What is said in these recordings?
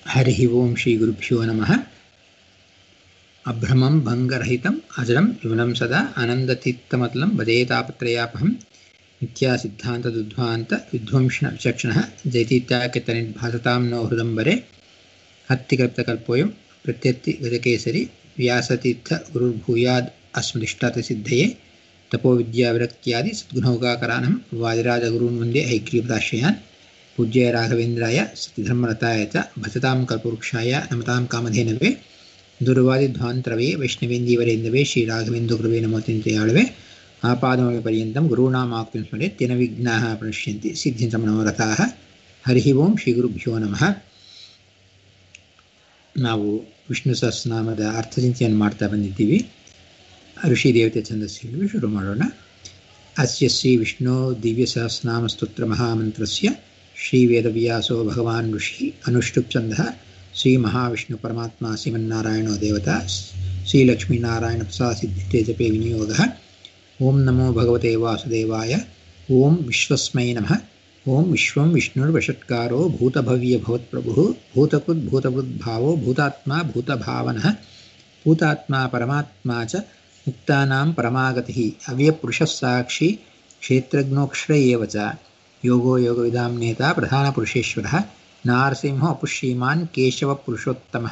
ಹರಿ ಓಂ ಶ್ರೀ ಗುರುಭ್ಯೋ ನಮಃ. ಅಭ್ರಮಂ ಭಂಗರಹಿತಂ ಅಜಡಂ ವಿಮಲಂ ಸದಾ ಆನಂದತೀರ್ಥಮತಲಂ ಭಜೇತಾಪತ್ರಯಾಪಹಂ ನಿತ್ಯಾ ಸಿದ್ಧಾಂತದುದ್ಧ್ವಾಂತ ವಿಧ್ವಂಸನ ವಿಚಕ್ಷಣಃ ಜೈತೀತ್ಯಾಖ್ಯತನಿರ್ಭಾಸತಾಂ ನೋ ಹೃದಂಬರೆ ಹತ್ತಿಕಲ್ಪತಕಲ್ಪೋಯಂ ಪ್ರತ್ಯತ್ತಿ ಗಜಕೇಸರಿ ವ್ಯಾಸತೀರ್ಥ ಗುರುರ್ಭೂಯಾದ್ ಅಸ್ಮದಿಷ್ಟಾರ್ಥಸಿದ್ಧಯೇ ತಪೋವಿದ್ಯಾವಿರಕ್ತ್ಯಾದಿ ಸದ್ಗುಣೋಗಾಕರಾನಂ ವಾದಿರಾಜಗುರೂನ್ ವಂದೇ ಹೈಗ್ರೀವದಾಶ್ರಯಾನ್ ಪೂಜ್ಯ ರಾಘವೇಂದ್ರಾಯ ಸತ್ಯಧರ್ಮರತಾಯ ಚ ಭಜತಾಂ ಕಲ್ಪವೃಕ್ಷಾಯ ನಮತಾಂ ಕಾಮಧೇನವೇ ದುರ್ವಾದಿಧ್ವಾಂತರವೇ ವೈಷ್ಣವೇಂದೀವರೇಂದವೇ ಶ್ರೀರಾಘವೇಂದ್ರ ಗುರುವೇ ನಮೋತಿಂತೆಯಾಳವೆ ಆಪಾದಮಯ ಪರ್ಯಂತಂ ಗುರುಣಾಮಾಕ್ತಿಂ ಸ್ಮರೆ ತೇನ ವಿಘ್ನಾಃ ಪ್ರಣಶ್ಯಂತಿ ಸಿದ್ಧಿಂತ ಮನೋರಥಾಃ. ಹರಿ ಓಂ ಶ್ರೀ ಗುರುಭ್ಯೋ ನಮಃ. ನಾವು ವಿಷ್ಣು ಸಹಸ್ರನಾಮದ ಅರ್ಥಚಿಂತೆಯನ್ನು ಮಾಡ್ತಾ ಬಂದಿದ್ದೀವಿ. ಋಷಿ ದೇವತೆ ಛಂದಸ್ಸಿನಲ್ಲಿ ಶುರು ಮಾಡೋಣ. ಅಸ್ಯ ಶ್ರೀ ವಿಷ್ಣು ದಿವ್ಯ ಸಹಸ್ರನಾಮ ಸ್ತೋತ್ರ ಮಹಾಮಂತ್ರಸ್ಯ ಶ್ರೀ ವೇದವ್ಯಾಸೋ ಭಗವಾನ್ ಋಷಿ ಅನುಷ್ಠುಪ್ ಛಂದಃ ಶ್ರೀ ಮಹಾವಿಷ್ಣು ಪರಮಾತ್ಮ ಶ್ರೀಮನ್ನಾರಾಯಣೋ ದೇವತಾ ಶ್ರೀ ಲಕ್ಷ್ಮೀನಾರಾಯಣ ಪ್ರಸಾದ ಸಿದ್ಧಿತೆ ಜಪೆ ವಿನಿಯೋಗಃ. ಓಂ ನಮೋ ಭಗವತೆ ವಾಸುದೇವಾಯ. ಓಂ ವಿಶ್ವಸ್ಮೈ ನಮಃ. ಓಂ ವಿಶ್ವಂ ವಿಷ್ಣುರ್ವಷಟ್ಕಾರೋ ಭೂತಭವ್ಯ ಭವತ್ಪ್ರಭುಃ ಭೂತಕೃದ್ ಭೂತಭೃದ್ಭಾವೋ ಭೂತಾತ್ಮ ಭೂತಭಾವನಃ ಭೂತಾತ್ಮ ಪರಮಾತ್ಮ ಚ ಮುಕ್ತಾನಾಂ ಪರಮಾಗತಿಃ ಅವ್ಯಪುರುಷಃ ಸಾಕ್ಷಿ ಕ್ಷೇತ್ರಜ್ಞೋಕ್ಷರ ಏವ ಚ ಯೋಗೋ ಯೋಗವಿದಾಂ ನೇತಾ ಪ್ರಧಾನಪುರುಷೇಶ್ವರಃ ನಾರಸಿಂಹೋ ಅಪುಶ್ರೀಮಾನ್ ಕೇಶವ ಪುರುಷೋತ್ತಮಃ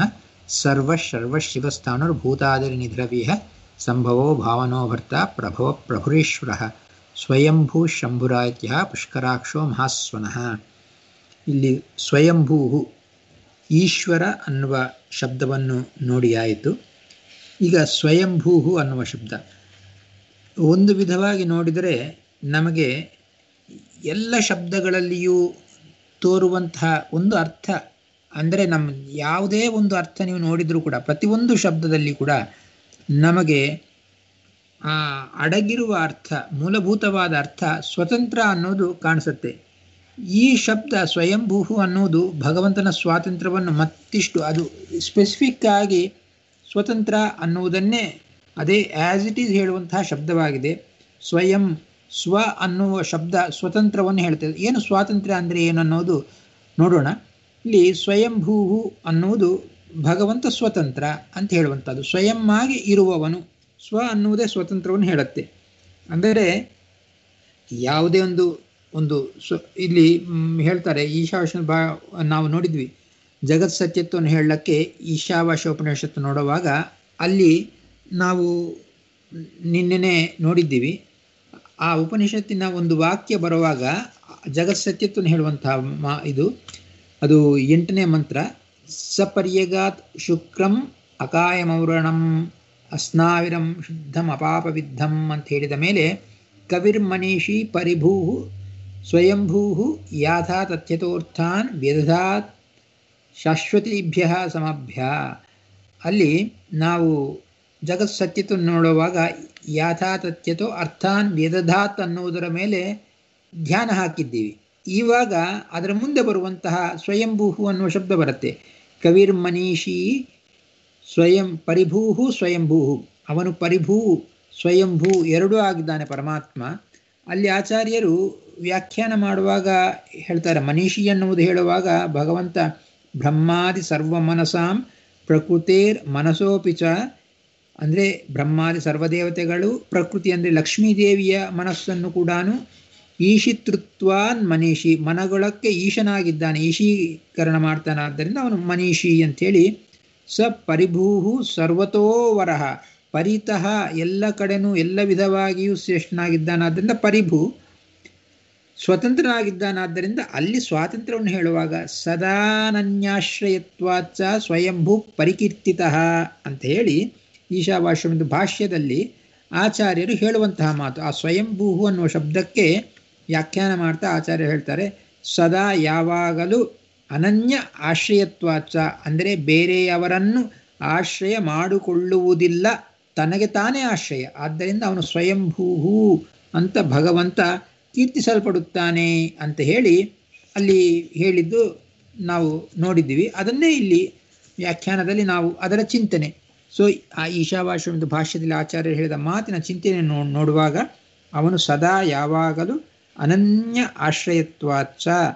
ಸರ್ವಶರ್ವಶಿವಸ್ಥಾನುರ್ಭೂತಾದಿರ್ನಿಧಿರವಿಃ ಸಂಭವೋ ಭಾವನೋ ಭರ್ತಾ ಪ್ರಭವ ಪ್ರಭುರೇಶ್ವರಃ ಸ್ವಯಂಭೂ ಶಂಭುರಾತ್ಯಃ ಪುಷ್ಕರಾಕ್ಷೋ ಮಹಾಸ್ವನಃ. ಇಲ್ಲಿ ಸ್ವಯಂಭೂ ಈಶ್ವರ ಅನ್ನುವ ಶಬ್ದವನ್ನು ನೋಡಿಯಾಯಿತು. ಈಗ ಸ್ವಯಂಭೂ ಅನ್ನುವ ಶಬ್ದ ಒಂದು ವಿಧವಾಗಿ ನೋಡಿದರೆ ನಮಗೆ ಎಲ್ಲ ಶಬ್ದಗಳಲ್ಲಿಯೂ ತೋರುವಂತಹ ಒಂದು ಅರ್ಥ, ಅಂದರೆ ನಮ್ಮ ಯಾವುದೇ ಒಂದು ಅರ್ಥ ನೀವು ನೋಡಿದರೂ ಕೂಡ ಪ್ರತಿಯೊಂದು ಶಬ್ದದಲ್ಲಿ ಕೂಡ ನಮಗೆ ಅಡಗಿರುವ ಅರ್ಥ, ಮೂಲಭೂತವಾದ ಅರ್ಥ ಸ್ವತಂತ್ರ ಅನ್ನೋದು ಕಾಣಿಸುತ್ತೆ. ಈ ಶಬ್ದ ಸ್ವಯಂಭೂ ಅನ್ನೋದು ಭಗವಂತನ ಸ್ವಾತಂತ್ರ್ಯವನ್ನು ಮತ್ತಿಷ್ಟು, ಅದು ಸ್ಪೆಸಿಫಿಕ್ ಆಗಿ ಸ್ವತಂತ್ರ ಅನ್ನುವುದನ್ನೇ ಅದೇ ಆ್ಯಸ್ ಇಟ್ ಈಸ್ ಹೇಳುವಂತಹ ಶಬ್ದವಾಗಿದೆ. ಸ್ವಯಂ ಸ್ವ ಅನ್ನುವ ಶಬ್ದ ಸ್ವತಂತ್ರವನ್ನು ಹೇಳ್ತದೆ. ಏನು ಸ್ವಾತಂತ್ರ್ಯ ಅಂದರೆ ಏನು ಅನ್ನೋದು ನೋಡೋಣ. ಇಲ್ಲಿ ಸ್ವಯಂಭೂ ಅನ್ನುವುದು ಭಗವಂತ ಸ್ವತಂತ್ರ ಅಂತ ಹೇಳುವಂಥದ್ದು. ಸ್ವಯಂ ಆಗಿ ಇರುವವನು, ಸ್ವ ಅನ್ನುವುದೇ ಸ್ವತಂತ್ರವನ್ನು ಹೇಳುತ್ತೆ. ಅಂದರೆ ಯಾವುದೇ ಒಂದು ಇಲ್ಲಿ ಹೇಳ್ತಾರೆ ಈಶಾವಾಸ್ಯ ನಾವು ನೋಡಿದ್ವಿ. ಜಗತ್ ಸತ್ಯತ್ವವನ್ನು ಹೇಳಕ್ಕೆ ಈಶಾವಾಸ್ಯ ಉಪನಿಷತ್ತು ನೋಡುವಾಗ ಅಲ್ಲಿ ನಾವು ನಿನ್ನೆ ನೋಡಿದ್ದೀವಿ. ಆ ಉಪನಿಷತ್ತಿನ ಒಂದು ವಾಕ್ಯ ಬರುವಾಗ ಜಗತ್ ಸತ್ಯತ್ವವನ್ನು ಹೇಳುವಂತಹ ಅದು 8ನೇ ಮಂತ್ರ. ಸಪರ್ಯಗಾತ್ ಶುಕ್ರಂ ಅಕಾಯಮೌರಣಂ ಅಸ್ನಾವಿರಂ ಶುದ್ಧಂ ಅಪಾಪವಿದ್ಧಂ ಅಂತ ಹೇಳಿದ ಮೇಲೆ ಕವಿರ್ಮನೀಷಿ ಪರಿಭೂ ಸ್ವಯಂಭೂ ಯಾಥಾ ತಥ್ಯತೋರ್ಥಾನ್ ವ್ಯದಧಾತ್ ಶಾಶ್ವತೀಭ್ಯ ಸಮಭ್ಯ. ಅಲ್ಲಿ ನಾವು ಜಗತ್ ಸತ್ಯತ್ವ ನೋಡುವಾಗ ಯಾಥಾ ತಥ್ಯತೋ ಅರ್ಥಾನ್ ವ್ಯದಧಾತ್ ಅನ್ನುವುದರ ಮೇಲೆ ಧ್ಯಾನ ಹಾಕಿದ್ದೀವಿ. ಇವಾಗ ಅದರ ಮುಂದೆ ಬರುವಂತಹ ಸ್ವಯಂಭೂ ಅನ್ನುವ ಶಬ್ದ ಬರುತ್ತೆ. ಕವಿರ್ಮನೀಷಿ ಸ್ವಯಂ ಪರಿಭೂ ಸ್ವಯಂಭೂ, ಅವನು ಪರಿಭೂ ಸ್ವಯಂಭೂ ಎರಡೂ ಆಗಿದ್ದಾನೆ ಪರಮಾತ್ಮ. ಅಲ್ಲಿ ಆಚಾರ್ಯರು ವ್ಯಾಖ್ಯಾನ ಮಾಡುವಾಗ ಹೇಳ್ತಾರೆ, ಮನೀಷಿ ಎನ್ನುವುದು ಹೇಳುವಾಗ ಭಗವಂತ ಬ್ರಹ್ಮಾದಿ ಸರ್ವ ಮನಸಾಂ ಪ್ರಕೃತೇರ್ ಮನಸೋಪಿ ಚ, ಅಂದರೆ ಬ್ರಹ್ಮಾದಿ ಸರ್ವದೇವತೆಗಳು, ಪ್ರಕೃತಿ ಅಂದರೆ ಲಕ್ಷ್ಮೀದೇವಿಯ ಮನಸ್ಸನ್ನು ಕೂಡ ಈಶಿತೃತ್ವಾನ್ ಮನೀಷಿ, ಮನಗಳಕ್ಕೆ ಈಶನಾಗಿದ್ದಾನೆ, ಈಶೀಕರಣ ಮಾಡ್ತಾನೆ. ಆದ್ದರಿಂದ ಅವನು ಮನೀಷಿ ಅಂಥೇಳಿ. ಸ ಪರಿಭೂ ಸರ್ವತೋವರಃ, ಪರಿತಃ ಎಲ್ಲ ಕಡೆನೂ ಎಲ್ಲ ವಿಧವಾಗಿಯೂ ಶ್ರೇಷ್ಠನಾಗಿದ್ದಾನಾದ್ದರಿಂದ ಪರಿಭೂ, ಸ್ವತಂತ್ರನಾಗಿದ್ದಾನಾದ್ದರಿಂದ ಅಲ್ಲಿ ಸ್ವಾತಂತ್ರ್ಯವನ್ನು ಹೇಳುವಾಗ ಸದಾನನ್ಯಾಶ್ರಯತ್ವಾಚ ಸ್ವಯಂಭೂ ಪರಿಕೀರ್ತಿತಃ ಅಂತ ಹೇಳಿ ಈಶಾವಾಸ್ಯದ ಭಾಷ್ಯದಲ್ಲಿ ಆಚಾರ್ಯರು ಹೇಳುವಂತಹ ಮಾತು. ಆ ಸ್ವಯಂಭೂ ಅನ್ನುವ ಶಬ್ದಕ್ಕೆ ವ್ಯಾಖ್ಯಾನ ಮಾಡ್ತಾ ಆಚಾರ್ಯರು ಹೇಳ್ತಾರೆ, ಸದಾ ಯಾವಾಗಲೂ ಅನನ್ಯ ಆಶ್ರಯತ್ವಾಚ, ಅಂದರೆ ಬೇರೆಯವರನ್ನು ಆಶ್ರಯ ಮಾಡಿಕೊಳ್ಳುವುದಿಲ್ಲ, ತನಗೆ ತಾನೇ ಆಶ್ರಯ. ಆದ್ದರಿಂದ ಅವನು ಸ್ವಯಂಭೂ ಅಂತ ಭಗವಂತ ಕೀರ್ತಿಸಲ್ಪಡುತ್ತಾನೆ ಅಂತ ಹೇಳಿ ಅಲ್ಲಿ ಹೇಳಿದ್ದು ನಾವು ನೋಡಿದ್ದೀವಿ. ಅದನ್ನೇ ಇಲ್ಲಿ ವ್ಯಾಖ್ಯಾನದಲ್ಲಿ ನಾವು ಅದರ ಚಿಂತನೆ. ಸೊ ಆ ಈಶಾವಾಸ್ಯದ ಭಾಷ್ಯದಲ್ಲಿ ಆಚಾರ್ಯರು ಹೇಳಿದ ಮಾತಿನ ಚಿಂತನೆಯನ್ನು ನೋಡುವಾಗ ಅವನು ಸದಾ ಯಾವಾಗಲೂ ಅನನ್ಯ ಆಶ್ರಯತ್ವಾಚ,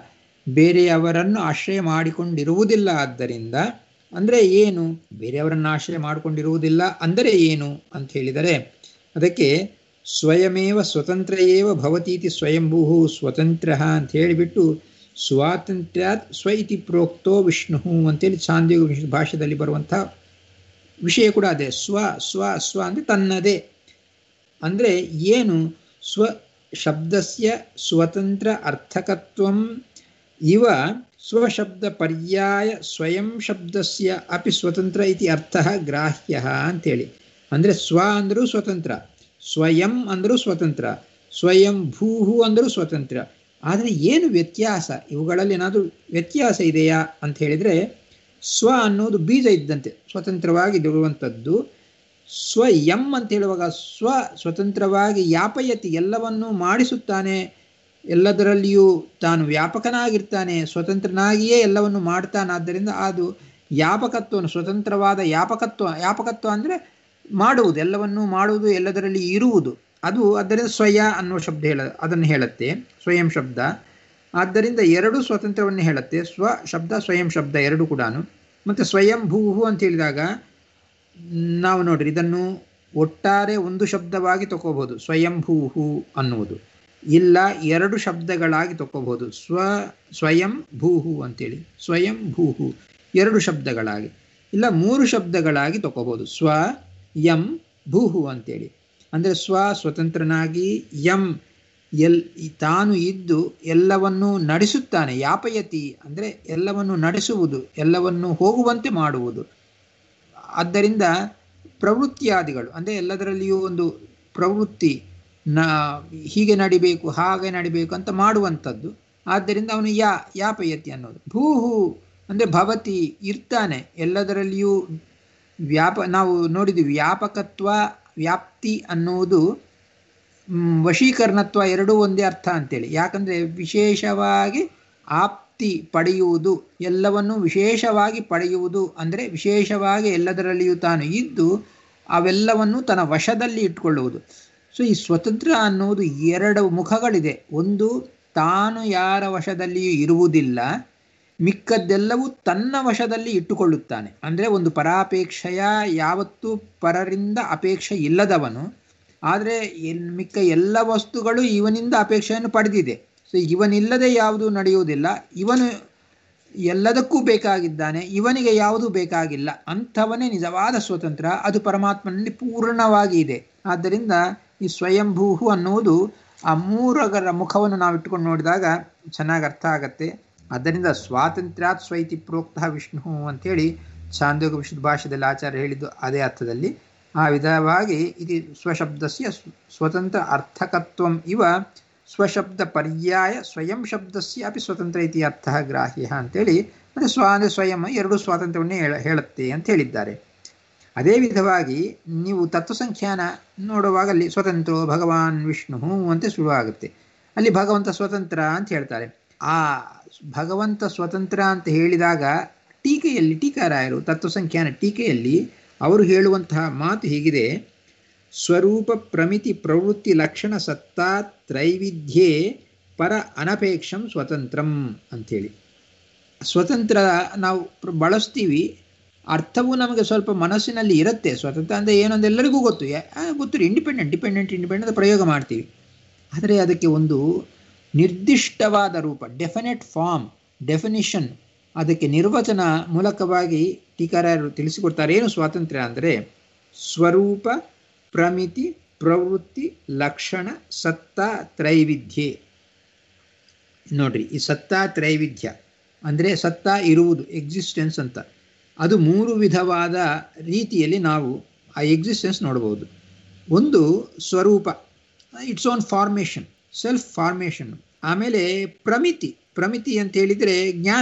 ಬೇರೆಯವರನ್ನು ಆಶ್ರಯ ಮಾಡಿಕೊಂಡಿರುವುದಿಲ್ಲ. ಆದ್ದರಿಂದ ಅಂದರೆ ಏನು? ಬೇರೆಯವರನ್ನು ಆಶ್ರಯ ಮಾಡಿಕೊಂಡಿರುವುದಿಲ್ಲ ಅಂದರೆ ಏನು ಅಂತ ಹೇಳಿದರೆ, ಅದಕ್ಕೆ ಸ್ವಯಮೇವ ಸ್ವತಂತ್ರ ಏವ ಭವತೀತಿ ಸ್ವಯಂಭೂ ಸ್ವತಂತ್ರ ಅಂತ ಹೇಳಿಬಿಟ್ಟು ಸ್ವಾತಂತ್ರ್ಯಾತ್ ಸ್ವ ಇತಿ ಪ್ರೋಕ್ತೋ ವಿಷ್ಣು ಅಂತೇಳಿ ಛಾಂದೋಗ್ಯ ಭಾಷೆಯಲ್ಲಿ ಬರುವಂಥ ವಿಷಯ ಕೂಡ ಅದೇ. ಸ್ವ ಸ್ವ ಸ್ವ ಅಂದರೆ ತನ್ನದೇ. ಅಂದರೆ ಏನು? ಸ್ವ ಶಬ್ದಸ್ಯ ಸ್ವತಂತ್ರ ಅರ್ಥಕತ್ವಂ ಇವ ಸ್ವಶಬ್ದ ಪರ್ಯಾಯ ಸ್ವಯಂ ಶಬ್ದಸ್ಯ ಅಪಿ ಸ್ವತಂತ್ರ ಇತಿ ಅರ್ಥ ಗ್ರಾಹ್ಯ ಅಂತೇಳಿ. ಅಂದರೆ ಸ್ವ ಅಂದರೂ ಸ್ವತಂತ್ರ, ಸ್ವಯಂ ಅಂದರೂ ಸ್ವತಂತ್ರ, ಸ್ವಯಂ ಭೂಹು ಅಂದರೂ ಸ್ವತಂತ್ರ. ಆದರೆ ಏನು ವ್ಯತ್ಯಾಸ? ಇವುಗಳಲ್ಲಿ ಏನಾದರೂ ವ್ಯತ್ಯಾಸ ಇದೆಯಾ ಅಂತ ಹೇಳಿದರೆ, ಸ್ವ ಅನ್ನೋದು ಬೀಜ ಇದ್ದಂತೆ ಸ್ವತಂತ್ರವಾಗಿ ಇರುವಂಥದ್ದು. ಸ್ವಯಂ ಅಂತ ಹೇಳುವಾಗ ಸ್ವತಂತ್ರವಾಗಿ ಯಾಪಯತಿ, ಎಲ್ಲವನ್ನೂ ಮಾಡಿಸುತ್ತಾನೆ, ಎಲ್ಲದರಲ್ಲಿಯೂ ತಾನು ವ್ಯಾಪಕನಾಗಿರ್ತಾನೆ, ಸ್ವತಂತ್ರನಾಗಿಯೇ ಎಲ್ಲವನ್ನು ಮಾಡ್ತಾನಾದ್ದರಿಂದ ಅದು ಯಾಪಕತ್ವವನ್ನು, ಸ್ವತಂತ್ರವಾದ ಯಾಪಕತ್ವ ಅಂದರೆ ಮಾಡುವುದು, ಎಲ್ಲವನ್ನೂ ಮಾಡುವುದು, ಎಲ್ಲದರಲ್ಲಿ ಇರುವುದು. ಅದು ಆದ್ದರಿಂದ ಸ್ವಯ ಅನ್ನುವ ಶಬ್ದ ಅದನ್ನು ಹೇಳುತ್ತೆ, ಸ್ವಯಂ ಶಬ್ದ. ಆದ್ದರಿಂದ ಎರಡು ಸ್ವತಂತ್ರವನ್ನು ಹೇಳುತ್ತೆ, ಸ್ವ ಶಬ್ದ ಸ್ವಯಂ ಶಬ್ದ ಎರಡು ಕೂಡ. ಮತ್ತು ಸ್ವಯಂ ಭೂಹು ಅಂತ ಹೇಳಿದಾಗ ನಾವು ನೋಡ್ರಿ, ಇದನ್ನು ಒಟ್ಟಾರೆ ಒಂದು ಶಬ್ದವಾಗಿ ತಗೋಬಹುದು, ಸ್ವಯಂ ಭೂಹು ಅನ್ನುವುದು. ಇಲ್ಲ, ಎರಡು ಶಬ್ದಗಳಾಗಿ ತಗೋಬಹುದು, ಸ್ವಯಂ ಭೂಹು ಅಂತೇಳಿ, ಸ್ವಯಂ ಭೂಹು ಎರಡು ಶಬ್ದಗಳಾಗಿ. ಇಲ್ಲ, ಮೂರು ಶಬ್ದಗಳಾಗಿ ತಗೋಬಹುದು, ಸ್ವ ಯಂ ಭೂಹು ಅಂತೇಳಿ. ಅಂದರೆ ಸ್ವತಂತ್ರನಾಗಿ, ಯಂ ತಾನು ಇದ್ದು ಎಲ್ಲವನ್ನೂ ನಡೆಸುತ್ತಾನೆ, ಯಾಪಯತಿ ಅಂದರೆ ಎಲ್ಲವನ್ನು ನಡೆಸುವುದು, ಎಲ್ಲವನ್ನು ಹೋಗುವಂತೆ ಮಾಡುವುದು. ಆದ್ದರಿಂದ ಪ್ರವೃತ್ತಿಯಾದಿಗಳು ಅಂದರೆ ಎಲ್ಲದರಲ್ಲಿಯೂ ಒಂದು ಪ್ರವೃತ್ತಿ, ಹೀಗೆ ನಡಿಬೇಕು ಹಾಗೆ ನಡಿಬೇಕು ಅಂತ ಮಾಡುವಂಥದ್ದು. ಆದ್ದರಿಂದ ಅವನು ಯಾಪಯತಿ ಅನ್ನೋದು. ಭೂಹು ಅಂದರೆ ಭವತಿ, ಇರ್ತಾನೆ ಎಲ್ಲದರಲ್ಲಿಯೂ. ನಾವು ನೋಡಿದ್ದೀವಿ, ವ್ಯಾಪಕತ್ವ ವ್ಯಾಪ್ತಿ ಅನ್ನುವುದು ವಶೀಕರಣತ್ವ ಎರಡೂ ಒಂದೇ ಅರ್ಥ ಅಂತೇಳಿ. ಯಾಕಂದರೆ ವಿಶೇಷವಾಗಿ ಆಪ್ತಿ ಪಡೆಯುವುದು, ಎಲ್ಲವನ್ನು ವಿಶೇಷವಾಗಿ ಪಡೆಯುವುದು ಅಂದರೆ ವಿಶೇಷವಾಗಿ ಎಲ್ಲದರಲ್ಲಿಯೂ ತಾನು ಇದ್ದು ಅವೆಲ್ಲವನ್ನು ತನ್ನ ವಶದಲ್ಲಿ ಇಟ್ಕೊಳ್ಳುವುದು. ಸೊ ಈ ಸ್ವತಂತ್ರ ಅನ್ನುವುದು ಎರಡು ಮುಖಗಳಿದೆ. ಒಂದು, ತಾನು ಯಾರ ವಶದಲ್ಲಿಯೂ ಇರುವುದಿಲ್ಲ, ಮಿಕ್ಕದ್ದೆಲ್ಲವೂ ತನ್ನ ವಶದಲ್ಲಿ ಇಟ್ಟುಕೊಳ್ಳುತ್ತಾನೆ. ಅಂದರೆ ಒಂದು ಪರಾಪೇಕ್ಷೆಯ, ಯಾವತ್ತೂ ಪರರಿಂದ ಅಪೇಕ್ಷೆ ಇಲ್ಲದವನು. ಆದರೆ ಮಿಕ್ಕ ಎಲ್ಲ ವಸ್ತುಗಳು ಇವನಿಂದ ಅಪೇಕ್ಷೆಯನ್ನು ಪಡೆದಿದೆ. ಸೊ ಇವನಿಲ್ಲದೆ ಯಾವುದೂ ನಡೆಯುವುದಿಲ್ಲ, ಇವನು ಎಲ್ಲದಕ್ಕೂ ಬೇಕಾಗಿದ್ದಾನೆ, ಇವನಿಗೆ ಯಾವುದೂ ಬೇಕಾಗಿಲ್ಲ. ಅಂಥವನೇ ನಿಜವಾದ ಸ್ವತಂತ್ರ. ಅದು ಪರಮಾತ್ಮನಲ್ಲಿ ಪೂರ್ಣವಾಗಿ ಇದೆ. ಆದ್ದರಿಂದ ಈ ಸ್ವಯಂಭೂಹು ಅನ್ನುವುದು ಆ ಮೂರರ ಮುಖವನ್ನು ನಾವು ಇಟ್ಟುಕೊಂಡು ನೋಡಿದಾಗ ಚೆನ್ನಾಗಿ ಅರ್ಥ ಆಗತ್ತೆ. ಆದ್ದರಿಂದ ಸ್ವಾತಂತ್ರ್ಯಾತ್ ಸ್ವೈತಿ ಪ್ರೋಕ್ತ ವಿಷ್ಣು ಅಂಥೇಳಿ ಛಾಂದೋಗ್ಯ ವಿಶುದ್ಧ ಭಾಷೆಯಲ್ಲಿ ಆಚಾರ್ಯ ಹೇಳಿದ್ದು ಅದೇ ಅರ್ಥದಲ್ಲಿ. ಆ ವಿಧವಾಗಿ ಇದು ಸ್ವಶಬ್ದಸ್ಯ ಸ್ವತಂತ್ರ ಅರ್ಥಕತ್ವಂ ಇವ ಸ್ವಶಬ್ದ ಪರ್ಯಾಯ ಸ್ವಯಂ ಶಬ್ದಸ್ಯ ಅಪಿ ಸ್ವತಂತ್ರ ಇತಿ ಅರ್ಥ ಗ್ರಾಹ್ಯ ಅಂತೇಳಿ. ಅಂದರೆ ಅಂದರೆ ಸ್ವಯಂ ಎರಡು ಸ್ವಾತಂತ್ರ್ಯವನ್ನೇ ಹೇಳುತ್ತೆ ಅಂತ ಹೇಳಿದ್ದಾರೆ. ಅದೇ ವಿಧವಾಗಿ ನೀವು ತತ್ವಸಂಖ್ಯಾನ ನೋಡುವಾಗ ಅಲ್ಲಿ ಸ್ವತಂತ್ರೋ ಭಗವಾನ್ ವಿಷ್ಣು ಅಂತ ಶುರುವಾಗುತ್ತೆ. ಅಲ್ಲಿ ಭಗವಂತ ಸ್ವತಂತ್ರ ಅಂತ ಹೇಳ್ತಾರೆ. ಆ ಭಗವಂತ ಸ್ವತಂತ್ರ ಅಂತ ಹೇಳಿದಾಗ ಟೀಕೆಯಲ್ಲಿ ಟೀಕಾರಾಯರು ತತ್ವಸಂಖ್ಯಾನ ಟೀಕೆಯಲ್ಲಿ ಅವರು ಹೇಳುವಂತಹ ಮಾತು ಹೀಗಿದೆ: ಸ್ವರೂಪ ಪ್ರಮಿತಿ ಪ್ರವೃತ್ತಿ ಲಕ್ಷಣ ಸತ್ತಾ ತ್ರೈವಿಧ್ಯೇ ಪರ ಅನಪೇಕ್ಷಂ ಸ್ವತಂತ್ರಂ ಅಂಥೇಳಿ. ಸ್ವತಂತ್ರ ನಾವು ಬಳಸ್ತೀವಿ, ಅರ್ಥವೂ ನಮಗೆ ಸ್ವಲ್ಪ ಮನಸ್ಸಿನಲ್ಲಿ ಇರುತ್ತೆ. ಸ್ವತಂತ್ರ ಅಂದರೆ ಏನೊಂದು ಎಲ್ಲರಿಗೂ ಗೊತ್ತು, ಇಂಡಿಪೆಂಡೆಂಟ್ ಪ್ರಯೋಗ ಮಾಡ್ತೀವಿ. ಆದರೆ ಅದಕ್ಕೆ ಒಂದು ನಿರ್ದಿಷ್ಟವಾದ ರೂಪ, ಡೆಫಿನೆಟ್ ಫಾರ್ಮ್, ಡೆಫಿನಿಷನ್, ಅದಕ್ಕೆ ನಿರ್ವಚನ ಮೂಲಕವಾಗಿ ಟೀಕಾರಾಯರು ತಿಳಿಸಿಕೊಡ್ತಾರೆ. ಏನು ಸ್ವಾತಂತ್ರ್ಯ ಅಂದರೆ ಸ್ವರೂಪ ಪ್ರಮಿತಿ ಪ್ರವೃತ್ತಿ ಲಕ್ಷಣ ಸತ್ತಾ ತ್ರೈವಿಧ್ಯೆ. ನೋಡ್ರಿ, ಈ ಸತ್ತಾ ತ್ರೈವಿಧ್ಯ ಅಂದರೆ ಸತ್ತಾ ಇರುವುದು, ಎಕ್ಸಿಸ್ಟೆನ್ಸ್ ಅಂತ. ಅದು ಮೂರು ವಿಧವಾದ ರೀತಿಯಲ್ಲಿ ನಾವು ಆ ಎಕ್ಸಿಸ್ಟೆನ್ಸ್ ನೋಡ್ಬೋದು. ಒಂದು ಸ್ವರೂಪ, it's own formation, self formation. ಆಮೇಲೆ ಪ್ರಮಿತಿ ಅಂತ ಹೇಳಿದರೆ ಜ್ಞಾನ,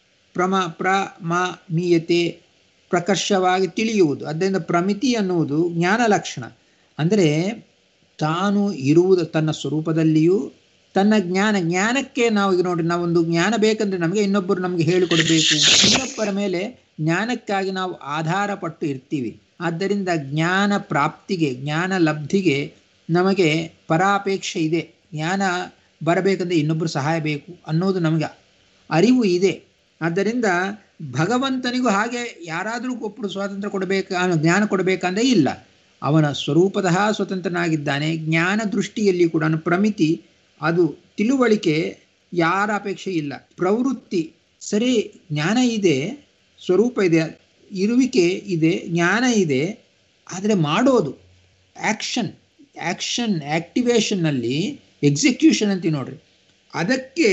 ಪ್ರಮೀಯತೆ, ಪ್ರಕರ್ಷವಾಗಿ ತಿಳಿಯುವುದು. ಆದ್ದರಿಂದ ಪ್ರಮಿತಿ ಅನ್ನುವುದು ಜ್ಞಾನ ಲಕ್ಷಣ. ಅಂದರೆ ತಾನು ಇರುವುದು ತನ್ನ ಸ್ವರೂಪದಲ್ಲಿಯೂ ತನ್ನ ಜ್ಞಾನಕ್ಕೆ ನಾವು ಈಗ ನೋಡ್ರಿ, ನಾವೊಂದು ಜ್ಞಾನ ಬೇಕಂದ್ರೆ ನಮಗೆ ಇನ್ನೊಬ್ಬರು ನಮಗೆ ಹೇಳಿಕೊಡಬೇಕು, ಇನ್ನೊಬ್ಬರ ಮೇಲೆ ಜ್ಞಾನಕ್ಕಾಗಿ ನಾವು ಆಧಾರ ಪಟ್ಟು ಇರ್ತೀವಿ. ಆದ್ದರಿಂದ ಜ್ಞಾನ ಪ್ರಾಪ್ತಿಗೆ, ಜ್ಞಾನ ಲಬ್ಧಿಗೆ ನಮಗೆ ಪರಾಪೇಕ್ಷೆ ಇದೆ. ಜ್ಞಾನ ಬರಬೇಕಂದ್ರೆ ಇನ್ನೊಬ್ಬರು ಸಹಾಯ ಬೇಕು ಅನ್ನೋದು ನಮಗೆ ಅರಿವು ಇದೆ. ಆದ್ದರಿಂದ ಭಗವಂತನಿಗೂ ಹಾಗೆ ಯಾರಾದರೂ ಒಬ್ಬರು ಸ್ವಾತಂತ್ರ್ಯ ಜ್ಞಾನ ಕೊಡಬೇಕಂದ್ರೆ ಇಲ್ಲ. ಅವನ ಸ್ವರೂಪತಃ ಸ್ವತಂತ್ರನಾಗಿದ್ದಾನೆ. ಜ್ಞಾನ ದೃಷ್ಟಿಯಲ್ಲಿ ಕೂಡ ಪ್ರಮಿತಿ, ಅದು ತಿಳುವಳಿಕೆ ಯಾರ ಅಪೇಕ್ಷೆ ಇಲ್ಲ. ಪ್ರವೃತ್ತಿ ಸರಿ, ಜ್ಞಾನ ಇದೆ, ಸ್ವರೂಪ ಇದೆ, ಇರುವಿಕೆ ಇದೆ, ಜ್ಞಾನ ಇದೆ, ಆದರೆ ಮಾಡೋದು ಆಕ್ಟಿವೇಶನ್ನಲ್ಲಿ ಎಕ್ಸಿಕ್ಯೂಷನ್ ಅಂತ ನೋಡ್ರಿ. ಅದಕ್ಕೆ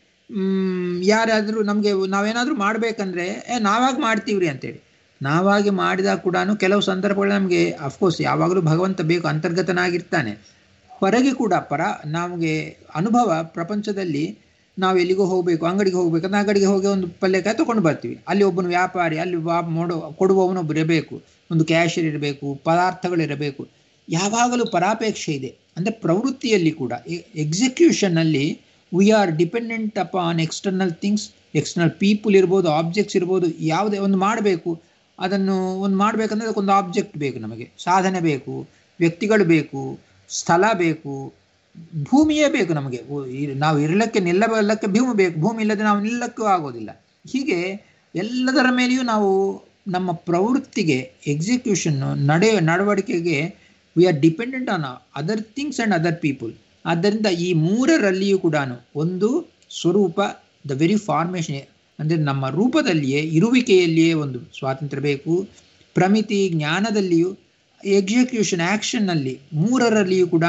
ಯಾರಾದರೂ ನಮಗೆ ನಾವೇನಾದರೂ ಮಾಡಬೇಕಂದ್ರೆ ನಾವಾಗಿ ಮಾಡ್ತೀವ್ರಿ ಅಂತೇಳಿ ನಾವಾಗಿ ಮಾಡಿದಾಗ ಕೂಡ ಕೆಲವು ಸಂದರ್ಭಗಳು ನಮಗೆ ಅಫ್ಕೋರ್ಸ್ ಯಾವಾಗಲೂ ಭಗವಂತ ಬೇಕು, ಅಂತರ್ಗತನಾಗಿರ್ತಾನೆ. ಹೊರಗೆ ಕೂಡ ನಮಗೆ ಅನುಭವ ಪ್ರಪಂಚದಲ್ಲಿ ನಾವು ಎಲ್ಲಿಗೋ ಹೋಗಬೇಕು, ಅಂಗಡಿಗೆ ಹೋಗ್ಬೇಕಂದ್ರೆ ಅಂಗಡಿಗೆ ಹೋಗಿ ಒಂದು ಪಲ್ಯಕಾಯಿ ತೊಗೊಂಡು ಬರ್ತೀವಿ. ಅಲ್ಲಿ ಒಬ್ಬನು ವ್ಯಾಪಾರಿ, ಅಲ್ಲಿ ಕೊಡುವವನೊಬ್ಬರು ಇರಬೇಕು, ಒಂದು ಕ್ಯಾಶಿಯರ್ ಇರಬೇಕು, ಪದಾರ್ಥಗಳಿರಬೇಕು. ಯಾವಾಗಲೂ ಪರಾಪೇಕ್ಷೆ ಇದೆ. ಅಂದರೆ ಪ್ರವೃತ್ತಿಯಲ್ಲಿ ಕೂಡ ಎಕ್ಸಿಕ್ಯೂಷನ್ನಲ್ಲಿ we are dependent upon external things, external people ಇರ್ಬೋದು, ಆಬ್ಜೆಕ್ಟ್ಸ್ ಇರ್ಬೋದು. ಯಾವುದೇ ಒಂದು ಮಾಡಬೇಕು, ಅದನ್ನು ಒಂದು ಮಾಡಬೇಕಂದ್ರೆ ಅದಕ್ಕೊಂದು ಆಬ್ಜೆಕ್ಟ್ ಬೇಕು, ನಮಗೆ ಸಾಧನೆ ಬೇಕು, ವ್ಯಕ್ತಿಗಳು ಬೇಕು, ಸ್ಥಳ ಬೇಕು, ಭೂಮಿಯೇ ಬೇಕು ನಮಗೆ. ನಾವು ಇರಲಿಕ್ಕೆ ನಿಲ್ಲಬಲ್ಲಕ್ಕೆ ಭೂಮಿ ಬೇಕು, ಭೂಮಿ ಇಲ್ಲದೆ ನಾವು ನಿಲ್ಲಕ್ಕೂ ಆಗೋದಿಲ್ಲ. ಹೀಗೆ ಎಲ್ಲದರ ಮೇಲೆಯೂ ನಾವು ನಮ್ಮ ಪ್ರವೃತ್ತಿಗೆ, ಎಕ್ಸಿಕ್ಯೂಷನ್ನು, ನಡವಳಿಕೆಗೆ we are dependent on other things and other people. ಆದ್ದರಿಂದ ಈ ಮೂರರಲ್ಲಿಯೂ ಕೂಡ ಒಂದು ಸ್ವರೂಪ, ದ ವೆರಿ ಫಾರ್ಮೇಷನ್, ಅಂದರೆ ನಮ್ಮ ರೂಪದಲ್ಲಿಯೇ, ಇರುವಿಕೆಯಲ್ಲಿಯೇ ಒಂದು ಸ್ವಾತಂತ್ರ್ಯ ಬೇಕು. ಪ್ರಮಿತಿ ಜ್ಞಾನದಲ್ಲಿಯೂ, ಎಕ್ಸಿಕ್ಯೂಷನ್ ಆ್ಯಕ್ಷನ್ನಲ್ಲಿ, ಮೂರರಲ್ಲಿಯೂ ಕೂಡ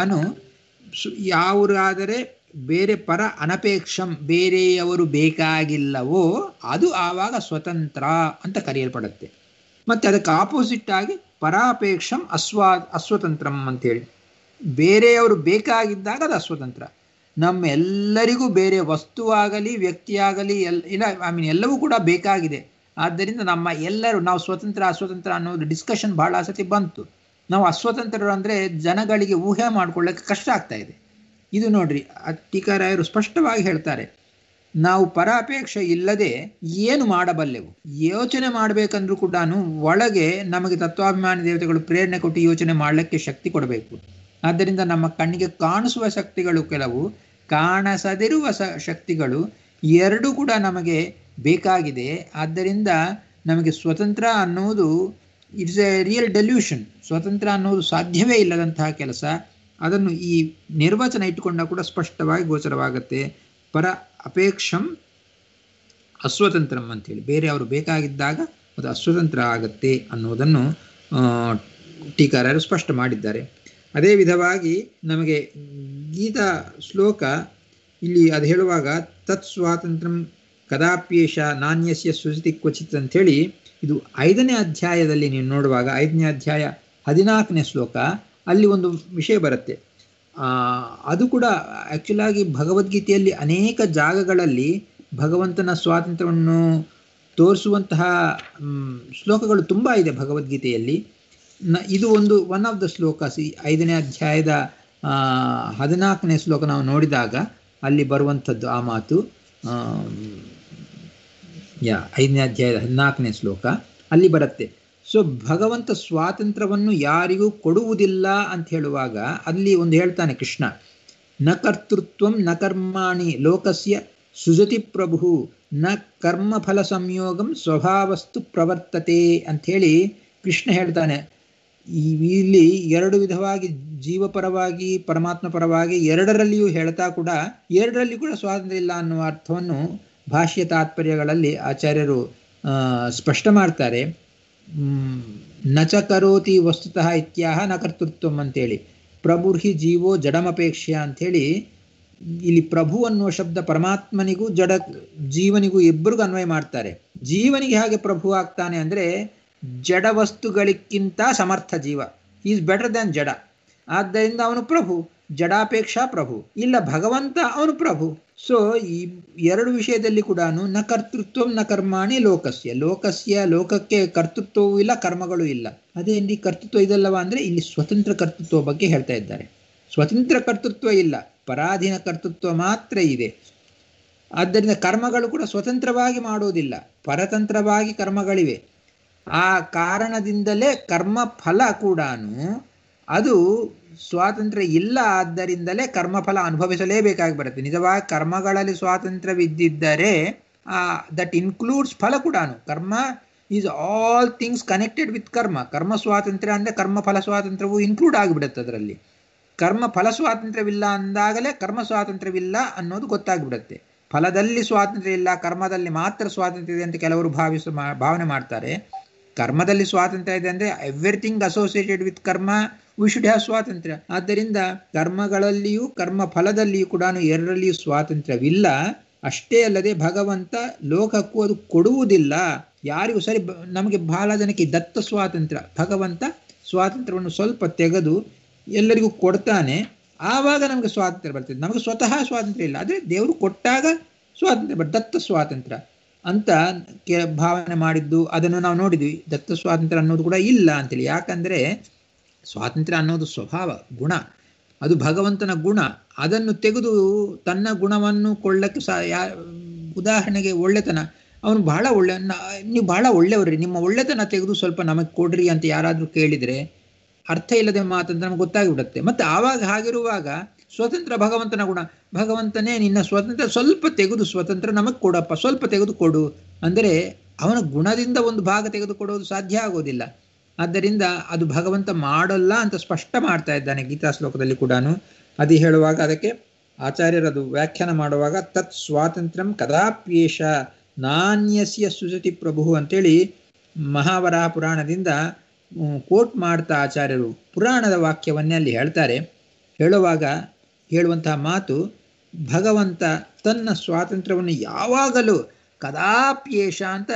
ಯಾವುದಾದರೆ ಬೇರೆ ಪರ ಅನಪೇಕ್ಷಂ, ಬೇರೆಯವರು ಬೇಕಾಗಿಲ್ಲವೋ ಅದು ಆವಾಗ ಸ್ವತಂತ್ರ ಅಂತ ಕರೆಯಲ್ಪಡುತ್ತೆ. ಮತ್ತು ಅದಕ್ಕೆ ಆಪೋಸಿಟ್ ಆಗಿ ಪರಾಪೇಕ್ಷಂ ಅಸ್ವತಂತ್ರಂ ಅಂತೇಳಿ, ಬೇರೆಯವರು ಬೇಕಾಗಿದ್ದಾಗ ಅದು ಅಸ್ವತಂತ್ರ. ನಮ್ಮೆಲ್ಲರಿಗೂ ಬೇರೆ ವಸ್ತುವಾಗಲಿ ವ್ಯಕ್ತಿಯಾಗಲಿ ಎಲ್ಲವೂ ಕೂಡ ಬೇಕಾಗಿದೆ. ಆದ್ದರಿಂದ ನಾವು ಸ್ವತಂತ್ರ ಅಸ್ವತಂತ್ರ ಅನ್ನೋದು ಡಿಸ್ಕಷನ್ ಬಹಳ ಸತಿ ಬಂತು. ನಾವು ಅಸ್ವತಂತ್ರರು ಅಂದರೆ ಜನಗಳಿಗೆ ಊಹೆ ಮಾಡ್ಕೊಳ್ಳೋಕ್ಕೆ ಕಷ್ಟ ಆಗ್ತಾ ಇದೆ. ಇದು ನೋಡ್ರಿ, ಟೀಕಾರಾಯರು ಸ್ಪಷ್ಟವಾಗಿ ಹೇಳ್ತಾರೆ, ನಾವು ಪರಾಪೇಕ್ಷೆ ಇಲ್ಲದೆ ಏನು ಮಾಡಬಲ್ಲೆವು? ಯೋಚನೆ ಮಾಡಬೇಕಂದ್ರೂ ಕೂಡ ಒಳಗೆ ನಮಗೆ ತತ್ವಾಭಿಮಾನಿ ದೇವತೆಗಳು ಪ್ರೇರಣೆ ಕೊಟ್ಟು ಯೋಚನೆ ಮಾಡಲಿಕ್ಕೆ ಶಕ್ತಿ ಕೊಡಬೇಕು. ಆದ್ದರಿಂದ ನಮ್ಮ ಕಣ್ಣಿಗೆ ಕಾಣಿಸುವ ಶಕ್ತಿಗಳು ಕೆಲವು, ಕಾಣಿಸದಿರುವ ಶಕ್ತಿಗಳು ಎರಡೂ ಕೂಡ ನಮಗೆ ಬೇಕಾಗಿದೆ. ಆದ್ದರಿಂದ ನಮಗೆ ಸ್ವತಂತ್ರ ಅನ್ನೋದು ಇಟ್ಸ್ ಎ ರಿಯಲ್ ಡೆಲ್ಯೂಷನ್. ಸ್ವತಂತ್ರ ಅನ್ನೋದು ಸಾಧ್ಯವೇ ಇಲ್ಲದಂತಹ ಕೆಲಸ. ಅದನ್ನು ಈ ನಿರ್ವಚನ ಇಟ್ಟುಕೊಂಡಾಗ ಕೂಡ ಸ್ಪಷ್ಟವಾಗಿ ಗೋಚರವಾಗುತ್ತೆ. ಪರ ಅಪೇಕ್ಷಂ ಅಸ್ವತಂತ್ರಂ ಅಂತೇಳಿ, ಬೇರೆ ಅವರು ಬೇಕಾಗಿದ್ದಾಗ ಅದು ಅಸ್ವತಂತ್ರ ಆಗುತ್ತೆ ಅನ್ನೋದನ್ನು ಟೀಕಾರಾಯರು ಸ್ಪಷ್ಟ ಮಾಡಿದ್ದಾರೆ. ಅದೇ ವಿಧವಾಗಿ ನಮಗೆ ಗೀತಾ ಶ್ಲೋಕ ಇಲ್ಲಿ ಅದು ಹೇಳುವಾಗ ತತ್ ಸ್ವಾತಂತ್ರ್ಯಂ ಕದಾಪ್ಯೇಷ ನಾಣ್ಯಸ್ಯ ಸುಸ್ಥಿತಿ ಕ್ವಚಿತ್ ಅಂಥೇಳಿ, ಇದು 5ನೇ ಅಧ್ಯಾಯದಲ್ಲಿ ನೀವು ನೋಡುವಾಗ 5ನೇ ಅಧ್ಯಾಯ 14ನೇ ಶ್ಲೋಕ, ಅಲ್ಲಿ ಒಂದು ವಿಷಯ ಬರುತ್ತೆ. ಅದು ಕೂಡ ಆ್ಯಕ್ಚುಲಾಗಿ ಭಗವದ್ಗೀತೆಯಲ್ಲಿ ಅನೇಕ ಜಾಗಗಳಲ್ಲಿ ಭಗವಂತನ ಸ್ವಾತಂತ್ರ್ಯವನ್ನು ತೋರಿಸುವಂತಹ ಶ್ಲೋಕಗಳು ತುಂಬ ಇದೆ ಭಗವದ್ಗೀತೆಯಲ್ಲಿ. ಇದು ಒನ್ ಆಫ್ ದ ಶ್ಲೋಕಸ್. 5ನೇ ಅಧ್ಯಾಯದ 14ನೇ ಶ್ಲೋಕ ನಾವು ನೋಡಿದಾಗ ಅಲ್ಲಿ ಬರುವಂಥದ್ದು ಆ ಮಾತು. 5ನೇ ಅಧ್ಯಾಯದ 14ನೇ ಶ್ಲೋಕ ಅಲ್ಲಿ ಬರುತ್ತೆ. ಸೊ ಭಗವಂತ ಸ್ವಾತಂತ್ರ್ಯವನ್ನು ಯಾರಿಗೂ ಕೊಡುವುದಿಲ್ಲ ಅಂತ ಹೇಳುವಾಗ ಅಲ್ಲಿ ಒಂದು ಹೇಳ್ತಾನೆ ಕೃಷ್ಣ, ನ ಕರ್ತೃತ್ವಂ ನ ಕರ್ಮಾಣಿ ಲೋಕಸ್ಯ ಸುಜತಿ ಪ್ರಭು ನ ಕರ್ಮಫಲ ಸಂಯೋಗಂ ಸ್ವಭಾವಸ್ತು ಪ್ರವರ್ತತೆ ಅಂಥೇಳಿ ಕೃಷ್ಣ ಹೇಳ್ತಾನೆ. ಇಲ್ಲಿ ಎರಡು ವಿಧವಾಗಿ, ಜೀವಪರವಾಗಿ ಪರಮಾತ್ಮ ಪರವಾಗಿ ಎರಡರಲ್ಲಿಯೂ ಹೇಳ್ತಾ ಕೂಡ ಎರಡರಲ್ಲಿ ಕೂಡ ಸ್ವಾತಂತ್ರ್ಯ ಇಲ್ಲ ಅನ್ನುವ ಅರ್ಥವನ್ನು ಭಾಷ್ಯ ತಾತ್ಪರ್ಯಗಳಲ್ಲಿ ಆಚಾರ್ಯರು ಸ್ಪಷ್ಟ ಮಾಡ್ತಾರೆ. ನಚ ಕರೋತಿ ವಸ್ತುತಃ ಇತ್ಯಾಹ ನ ಕರ್ತೃತ್ವಂ ಅಂತೇಳಿ, ಪ್ರಭುರ್ಹಿ ಜೀವೋ ಜಡಮಪೇಕ್ಷೆ ಅಂಥೇಳಿ ಇಲ್ಲಿ ಪ್ರಭು ಅನ್ನುವ ಶಬ್ದ ಪರಮಾತ್ಮನಿಗೂ ಜೀವನಿಗೂ ಇಬ್ಬರಿಗೂ ಅನ್ವಯ ಮಾಡ್ತಾರೆ. ಜೀವನಿಗೆ ಹಾಗೆ ಪ್ರಭು ಆಗ್ತಾನೆ ಅಂದರೆ ಜಡ ವಸ್ತುಗಳಿಗಿಂತ ಸಮರ್ಥ ಜೀವ, ಈಸ್ ಬೆಟರ್ ದ್ಯಾನ್ ಜಡ. ಆದ್ದರಿಂದ ಅವನು ಪ್ರಭು, ಜಡಾಪೇಕ್ಷಾ ಪ್ರಭು. ಇಲ್ಲ ಭಗವಂತ ಅವನು ಪ್ರಭು. ಸೊ ಈ ಎರಡು ವಿಷಯದಲ್ಲಿ ಕೂಡ ನ ಕರ್ತೃತ್ವಂ ನ ಕರ್ಮಾಣಿ ಲೋಕಕ್ಕೆ ಕರ್ತೃತ್ವವೂ ಇಲ್ಲ, ಕರ್ಮಗಳು ಇಲ್ಲ. ಅದೇ ಇಲ್ಲಿ ಕರ್ತೃತ್ವ ಇದಲ್ಲವಾ ಅಂದರೆ ಇಲ್ಲಿ ಸ್ವತಂತ್ರ ಕರ್ತೃತ್ವ ಬಗ್ಗೆ ಹೇಳ್ತಾ ಇದ್ದಾರೆ. ಸ್ವತಂತ್ರ ಕರ್ತೃತ್ವ ಇಲ್ಲ, ಪರಾಧೀನ ಕರ್ತೃತ್ವ ಮಾತ್ರ ಇದೆ. ಆದ್ದರಿಂದ ಕರ್ಮಗಳು ಕೂಡ ಸ್ವತಂತ್ರವಾಗಿ ಮಾಡೋದಿಲ್ಲ, ಪರತಂತ್ರವಾಗಿ ಕರ್ಮಗಳಿವೆ. ಆ ಕಾರಣದಿಂದಲೇ ಕರ್ಮ ಫಲ ಕೂಡ ಅದು ಸ್ವಾತಂತ್ರ್ಯ ಇಲ್ಲ. ಆದ್ದರಿಂದಲೇ ಕರ್ಮಫಲ ಅನುಭವಿಸಲೇಬೇಕಾಗಿ ಬರುತ್ತೆ. ನಿಜವಾಗಿ ಕರ್ಮಗಳಲ್ಲಿ ಸ್ವಾತಂತ್ರ್ಯವಿದ್ದಿದ್ದರೆ ದಟ್ ಇನ್ಕ್ಲೂಡ್ಸ್ ಫಲ ಕೂಡ. Karma is all things connected with karma. ಕರ್ಮ ಸ್ವಾತಂತ್ರ್ಯ ಅಂದರೆ ಕರ್ಮ ಫಲ ಸ್ವಾತಂತ್ರ್ಯವು ಇನ್ಕ್ಲೂಡ್ ಆಗಿಬಿಡುತ್ತೆ ಅದರಲ್ಲಿ. ಕರ್ಮ ಫಲ ಸ್ವಾತಂತ್ರ್ಯವಿಲ್ಲ ಅಂದಾಗಲೇ ಕರ್ಮ ಸ್ವಾತಂತ್ರ್ಯವಿಲ್ಲ ಅನ್ನೋದು ಗೊತ್ತಾಗ್ಬಿಡುತ್ತೆ. ಫಲದಲ್ಲಿ ಸ್ವಾತಂತ್ರ್ಯ ಇಲ್ಲ, ಕರ್ಮದಲ್ಲಿ ಮಾತ್ರ ಸ್ವಾತಂತ್ರ್ಯ ಇದೆ ಅಂತ ಕೆಲವರು ಭಾವನೆ ಮಾಡ್ತಾರೆ. ಕರ್ಮದಲ್ಲಿ ಸ್ವಾತಂತ್ರ್ಯ ಇದೆ ಅಂದರೆ everything associated with karma we should have swatantrya. ಆದ್ದರಿಂದ ಕರ್ಮಗಳಲ್ಲಿಯೂ ಕರ್ಮ ಫಲದಲ್ಲಿಯೂ ಕೂಡ ಎರಡರಲ್ಲಿಯೂ ಸ್ವಾತಂತ್ರ್ಯವಿಲ್ಲ. ಅಷ್ಟೇ ಅಲ್ಲದೆ ಭಗವಂತ ಲೋಕಕ್ಕೂ ಅದು ಕೊಡುವುದಿಲ್ಲ ಯಾರಿಗೂ. ಸರಿ, ನಮಗೆ ಬಹಳ ಜನಕ್ಕೆ ದತ್ತ ಸ್ವಾತಂತ್ರ್ಯ, ಭಗವಂತ ಸ್ವಾತಂತ್ರ್ಯವನ್ನು ಸ್ವಲ್ಪ ತೆಗೆದು ಎಲ್ಲರಿಗೂ ಕೊಡ್ತಾನೆ, ಆವಾಗ ನಮಗೆ ಸ್ವಾತಂತ್ರ್ಯ ಬರ್ತದೆ. ನಮಗೆ ಸ್ವತಃ ಸ್ವಾತಂತ್ರ್ಯ ಇಲ್ಲ, ಆದರೆ ದೇವರು ಕೊಟ್ಟಾಗ ಸ್ವಾತಂತ್ರ್ಯ ದತ್ತ ಸ್ವಾತಂತ್ರ್ಯ ಅಂತ ಭಾವನೆ ಮಾಡಿದ್ದು ಅದನ್ನು ನಾವು ನೋಡಿದ್ವಿ. ದತ್ತ ಸ್ವಾತಂತ್ರ್ಯ ಅನ್ನೋದು ಕೂಡ ಇಲ್ಲ ಅಂತೇಳಿ. ಯಾಕಂದರೆ ಸ್ವಾತಂತ್ರ್ಯ ಅನ್ನೋದು ಸ್ವಭಾವ, ಗುಣ, ಅದು ಭಗವಂತನ ಗುಣ. ಅದನ್ನು ತೆಗೆದು ತನ್ನ ಗುಣವನ್ನು ಕೊಳ್ಳಕ್ಕೆ ಉದಾಹರಣೆಗೆ ಒಳ್ಳೆತನ, ಅವನು ಬಹಳ ನೀವು ಬಹಳ ಒಳ್ಳೆಯವ್ರಿ, ನಿಮ್ಮ ಒಳ್ಳೆತನ ತೆಗೆದು ಸ್ವಲ್ಪ ನಮಗೆ ಕೊಡ್ರಿ ಅಂತ ಯಾರಾದರೂ ಕೇಳಿದರೆ ಅರ್ಥ ಇಲ್ಲದೆ ಮಾತಂತ ನಮ್ಗೆ ಗೊತ್ತಾಗಿಬಿಡುತ್ತೆ. ಮತ್ತು ಆವಾಗ ಹಾಗಿರುವಾಗ ಸ್ವತಂತ್ರ ಭಗವಂತನ ಗುಣ, ಭಗವಂತನೇ ನಿನ್ನ ಸ್ವತಂತ್ರ ಸ್ವಲ್ಪ ತೆಗೆದು ಸ್ವತಂತ್ರ ನಮಗೆ ಕೊಡಪ್ಪ, ಸ್ವಲ್ಪ ತೆಗೆದು ಕೊಡು ಅಂದರೆ ಅವನ ಗುಣದಿಂದ ಒಂದು ಭಾಗ ತೆಗೆದುಕೊಡೋದು ಸಾಧ್ಯ ಆಗೋದಿಲ್ಲ. ಆದ್ದರಿಂದ ಅದು ಭಗವಂತ ಮಾಡಲ್ಲ ಅಂತ ಸ್ಪಷ್ಟ ಮಾಡ್ತಾ ಇದ್ದಾನೆ ಗೀತಾ ಶ್ಲೋಕದಲ್ಲಿ ಕೂಡ. ಅದು ಹೇಳುವಾಗ ಅದಕ್ಕೆ ಆಚಾರ್ಯರದು ವ್ಯಾಖ್ಯಾನ ಮಾಡುವಾಗ ತತ್ ಸ್ವಾತಂತ್ರ್ಯಂ ಕದಾಪ್ಯೇಷ ನಾನ್ಯಸ್ಯ ಸುಜತಿ ಪ್ರಭು ಅಂತೇಳಿ ಮಹಾವರಾಹ ಪುರಾಣದಿಂದ ಕೋಟ್ ಮಾಡ್ತಾ ಆಚಾರ್ಯರು ಪುರಾಣದ ವಾಕ್ಯವನ್ನೇ ಅಲ್ಲಿ ಹೇಳ್ತಾರೆ. ಹೇಳುವಾಗ ಹೇಳುವಂತಹ ಮಾತು, ಭಗವಂತ ತನ್ನ ಸ್ವಾತಂತ್ರ್ಯವನ್ನು ಯಾವಾಗಲೂ ಕದಾಪ್ಯೇಷ ಅಂತ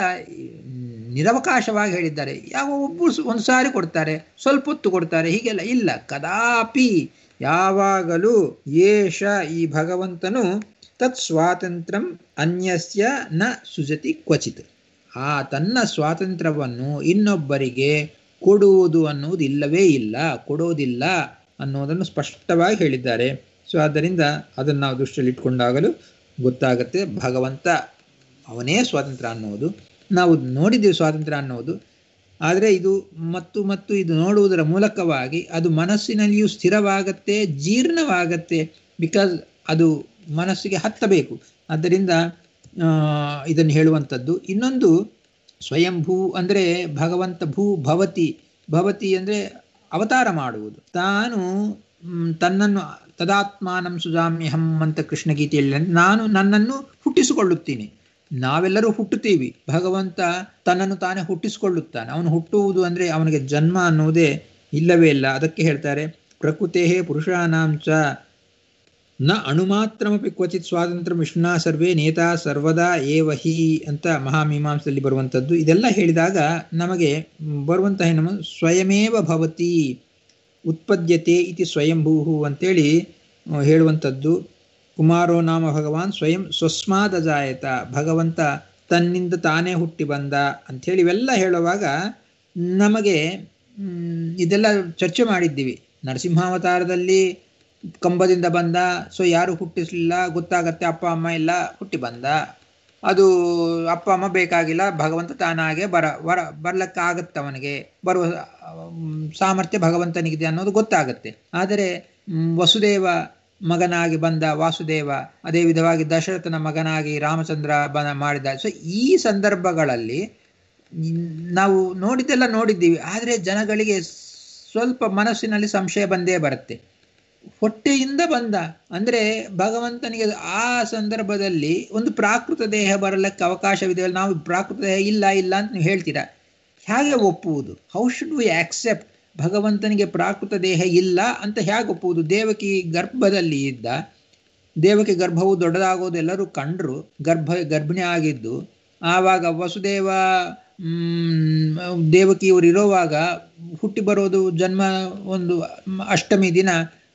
ನಿರವಕಾಶವಾಗಿ ಹೇಳಿದ್ದಾರೆ. ಒಬ್ಬರು ಒಂದು ಸಾರಿ ಕೊಡ್ತಾರೆ, ಸ್ವಲ್ಪ ಹೊತ್ತು ಕೊಡ್ತಾರೆ, ಹೀಗೆಲ್ಲ ಇಲ್ಲ. ಕದಾಪಿ ಯಾವಾಗಲೂ ಏಷ ಈ ಭಗವಂತನು ತತ್ ಸ್ವಾತಂತ್ರ್ಯಂ ಅನ್ಯಸ್ಯ ನ ಸುಜತಿ ಕ್ವಚಿತ್, ಆ ತನ್ನ ಸ್ವಾತಂತ್ರ್ಯವನ್ನು ಇನ್ನೊಬ್ಬರಿಗೆ ಕೊಡುವುದು ಅನ್ನುವುದು ಇಲ್ಲವೇ ಇಲ್ಲ, ಕೊಡೋದಿಲ್ಲ ಅನ್ನೋದನ್ನು ಸ್ಪಷ್ಟವಾಗಿ ಹೇಳಿದ್ದಾರೆ. ಸೊ ಆದ್ದರಿಂದ ಅದನ್ನು ನಾವು ದೃಷ್ಟಿಯಲ್ಲಿ ಇಟ್ಕೊಂಡಾಗಲೂ ಗೊತ್ತಾಗುತ್ತೆ ಭಗವಂತ ಅವನೇ ಸ್ವಾತಂತ್ರ್ಯ ಅನ್ನೋದು. ನಾವು ನೋಡಿದ್ದೀವಿ ಸ್ವಾತಂತ್ರ್ಯ ಅನ್ನೋದು, ಆದರೆ ಇದು ಮತ್ತು ಇದು ನೋಡುವುದರ ಮೂಲಕವಾಗಿ ಅದು ಮನಸ್ಸಿನಲ್ಲಿಯೂ ಸ್ಥಿರವಾಗತ್ತೆ, ಜೀರ್ಣವಾಗತ್ತೆ. ಬಿಕಾಸ್ ಅದು ಮನಸ್ಸಿಗೆ ಹತ್ತಬೇಕು. ಆದ್ದರಿಂದ ಇದನ್ನು ಹೇಳುವಂಥದ್ದು. ಇನ್ನೊಂದು ಸ್ವಯಂಭೂ ಅಂದರೆ ಭಗವಂತ ಭವತಿ ಅಂದರೆ ಅವತಾರ ಮಾಡುವುದು. ತಾನು ತನ್ನನ್ನು ತದಾತ್ಮಾನಂ ಸುಜಾಮ್ಯಹಂ ಅಂತ ಕೃಷ್ಣ ಗೀತೆಯಲ್ಲಿ ನಾನು ನನ್ನನ್ನು ಹುಟ್ಟಿಸಿಕೊಳ್ಳುತ್ತೀನಿ. ನಾವೆಲ್ಲರೂ ಹುಟ್ಟುತ್ತೀವಿ, ಭಗವಂತ ತನ್ನನ್ನು ತಾನೇ ಹುಟ್ಟಿಸಿಕೊಳ್ಳುತ್ತಾನೆ. ಅವನು ಹುಟ್ಟುವುದು ಅಂದರೆ ಅವನಿಗೆ ಜನ್ಮ ಅನ್ನುವುದೇ ಇಲ್ಲವೇ ಇಲ್ಲ. ಅದಕ್ಕೆ ಹೇಳ್ತಾರೆ ಪ್ರಕೃತೇ ಪುರುಷಾನಾಂ ಚ ನ ಅಣುಮಾತ್ರಮಪಿ ಕ್ವಚಿತ್ ಸ್ವಾತಂತ್ರ್ಯ ವಿಷ್ಣಾ ಸರ್ವೇ ನೇತಾ ಸರ್ವದಾ ಏವಹಿ ಅಂತ ಮಹಾಮೀಮಾಂಸದಲ್ಲಿ ಬರುವಂಥದ್ದು. ಇದೆಲ್ಲ ಹೇಳಿದಾಗ ನಮಗೆ ಬರುವಂತಹ ಏನು, ಸ್ವಯಮೇವ ಭವತಿ ಉತ್ಪದ್ಯತೆ ಇತಿ ಸ್ವಯಂಭೂ ಅಂತೇಳಿ ಹೇಳುವಂಥದ್ದು. ಕುಮಾರೋ ನಾಮ ಭಗವಾನ್ ಸ್ವಯಂ ಸ್ವಸ್ಮಾದಜಾಯತ, ಭಗವಂತ ತನ್ನಿಂದ ತಾನೇ ಹುಟ್ಟಿ ಬಂದ ಅಂಥೇಳಿ ಇವೆಲ್ಲ ಹೇಳುವಾಗ ನಮಗೆ ಇದೆಲ್ಲ ಚರ್ಚೆ ಮಾಡಿದ್ದೀವಿ. ನರಸಿಂಹಾವತಾರದಲ್ಲಿ ಕಂಬದಿಂದ ಬಂದ, ಸೊ ಯಾರು ಹುಟ್ಟಿಸಲಿಲ್ಲ, ಗೊತ್ತಾಗತ್ತೆ ಅಪ್ಪ ಅಮ್ಮ ಎಲ್ಲ ಹುಟ್ಟಿ ಬಂದ. ಅದು ಅಪ್ಪ ಅಮ್ಮ ಬೇಕಾಗಿಲ್ಲ, ಭಗವಂತ ತಾನಾಗೆ ಬರ್ಲಿಕ್ಕಾಗತ್ತೆ, ಅವನಿಗೆ ಬರುವ ಸಾಮರ್ಥ್ಯ ಭಗವಂತನಿಗಿದೆ ಅನ್ನೋದು ಗೊತ್ತಾಗತ್ತೆ. ಆದರೆ ವಸುದೇವ ಮಗನಾಗಿ ಬಂದ ವಾಸುದೇವ, ಅದೇ ವಿಧವಾಗಿ ದಶರಥನ ಮಗನಾಗಿ ರಾಮಚಂದ್ರ ಮಾಡಿದ. ಸೊ ಈ ಸಂದರ್ಭಗಳಲ್ಲಿ ನಾವು ನೋಡಿದ್ದೀವಿ. ಆದರೆ ಜನಗಳಿಗೆ ಸ್ವಲ್ಪ ಮನಸ್ಸಿನಲ್ಲಿ ಸಂಶಯ ಬಂದೇ ಬರುತ್ತೆ. ಹೊಟ್ಟೆಯಿಂದ ಬಂದ ಅಂದರೆ ಭಗವಂತನಿಗೆ ಆ ಸಂದರ್ಭದಲ್ಲಿ ಒಂದು ಪ್ರಾಕೃತ ದೇಹ ಬರಲಿಕ್ಕೆ ಅವಕಾಶವಿದೆ. ನಾವು ಪ್ರಾಕೃತ ದೇಹ ಇಲ್ಲ ಅಂತ ನೀವು ಹೇಳ್ತೀರಾ, ಹೇಗೆ ಒಪ್ಪುವುದು? How should we accept? ಭಗವಂತನಿಗೆ ಪ್ರಾಕೃತ ದೇಹ ಇಲ್ಲ ಅಂತ ಹೇಗೆ ಒಪ್ಪುವುದು? ದೇವಕಿ ಗರ್ಭದಲ್ಲಿ ಇದ್ದ, ದೇವಕಿ ಗರ್ಭವು ದೊಡ್ಡದಾಗೋದು ಎಲ್ಲರೂ ಕಂಡ್ರು, ಗರ್ಭಿಣಿ ಆಗಿದ್ದು. ಆವಾಗ ವಸುದೇವ ದೇವಕಿಯವರು ಇರೋವಾಗ ಹುಟ್ಟಿ ಬರೋದು ಜನ್ಮ ಒಂದು ಅಷ್ಟಮಿ ದಿನ,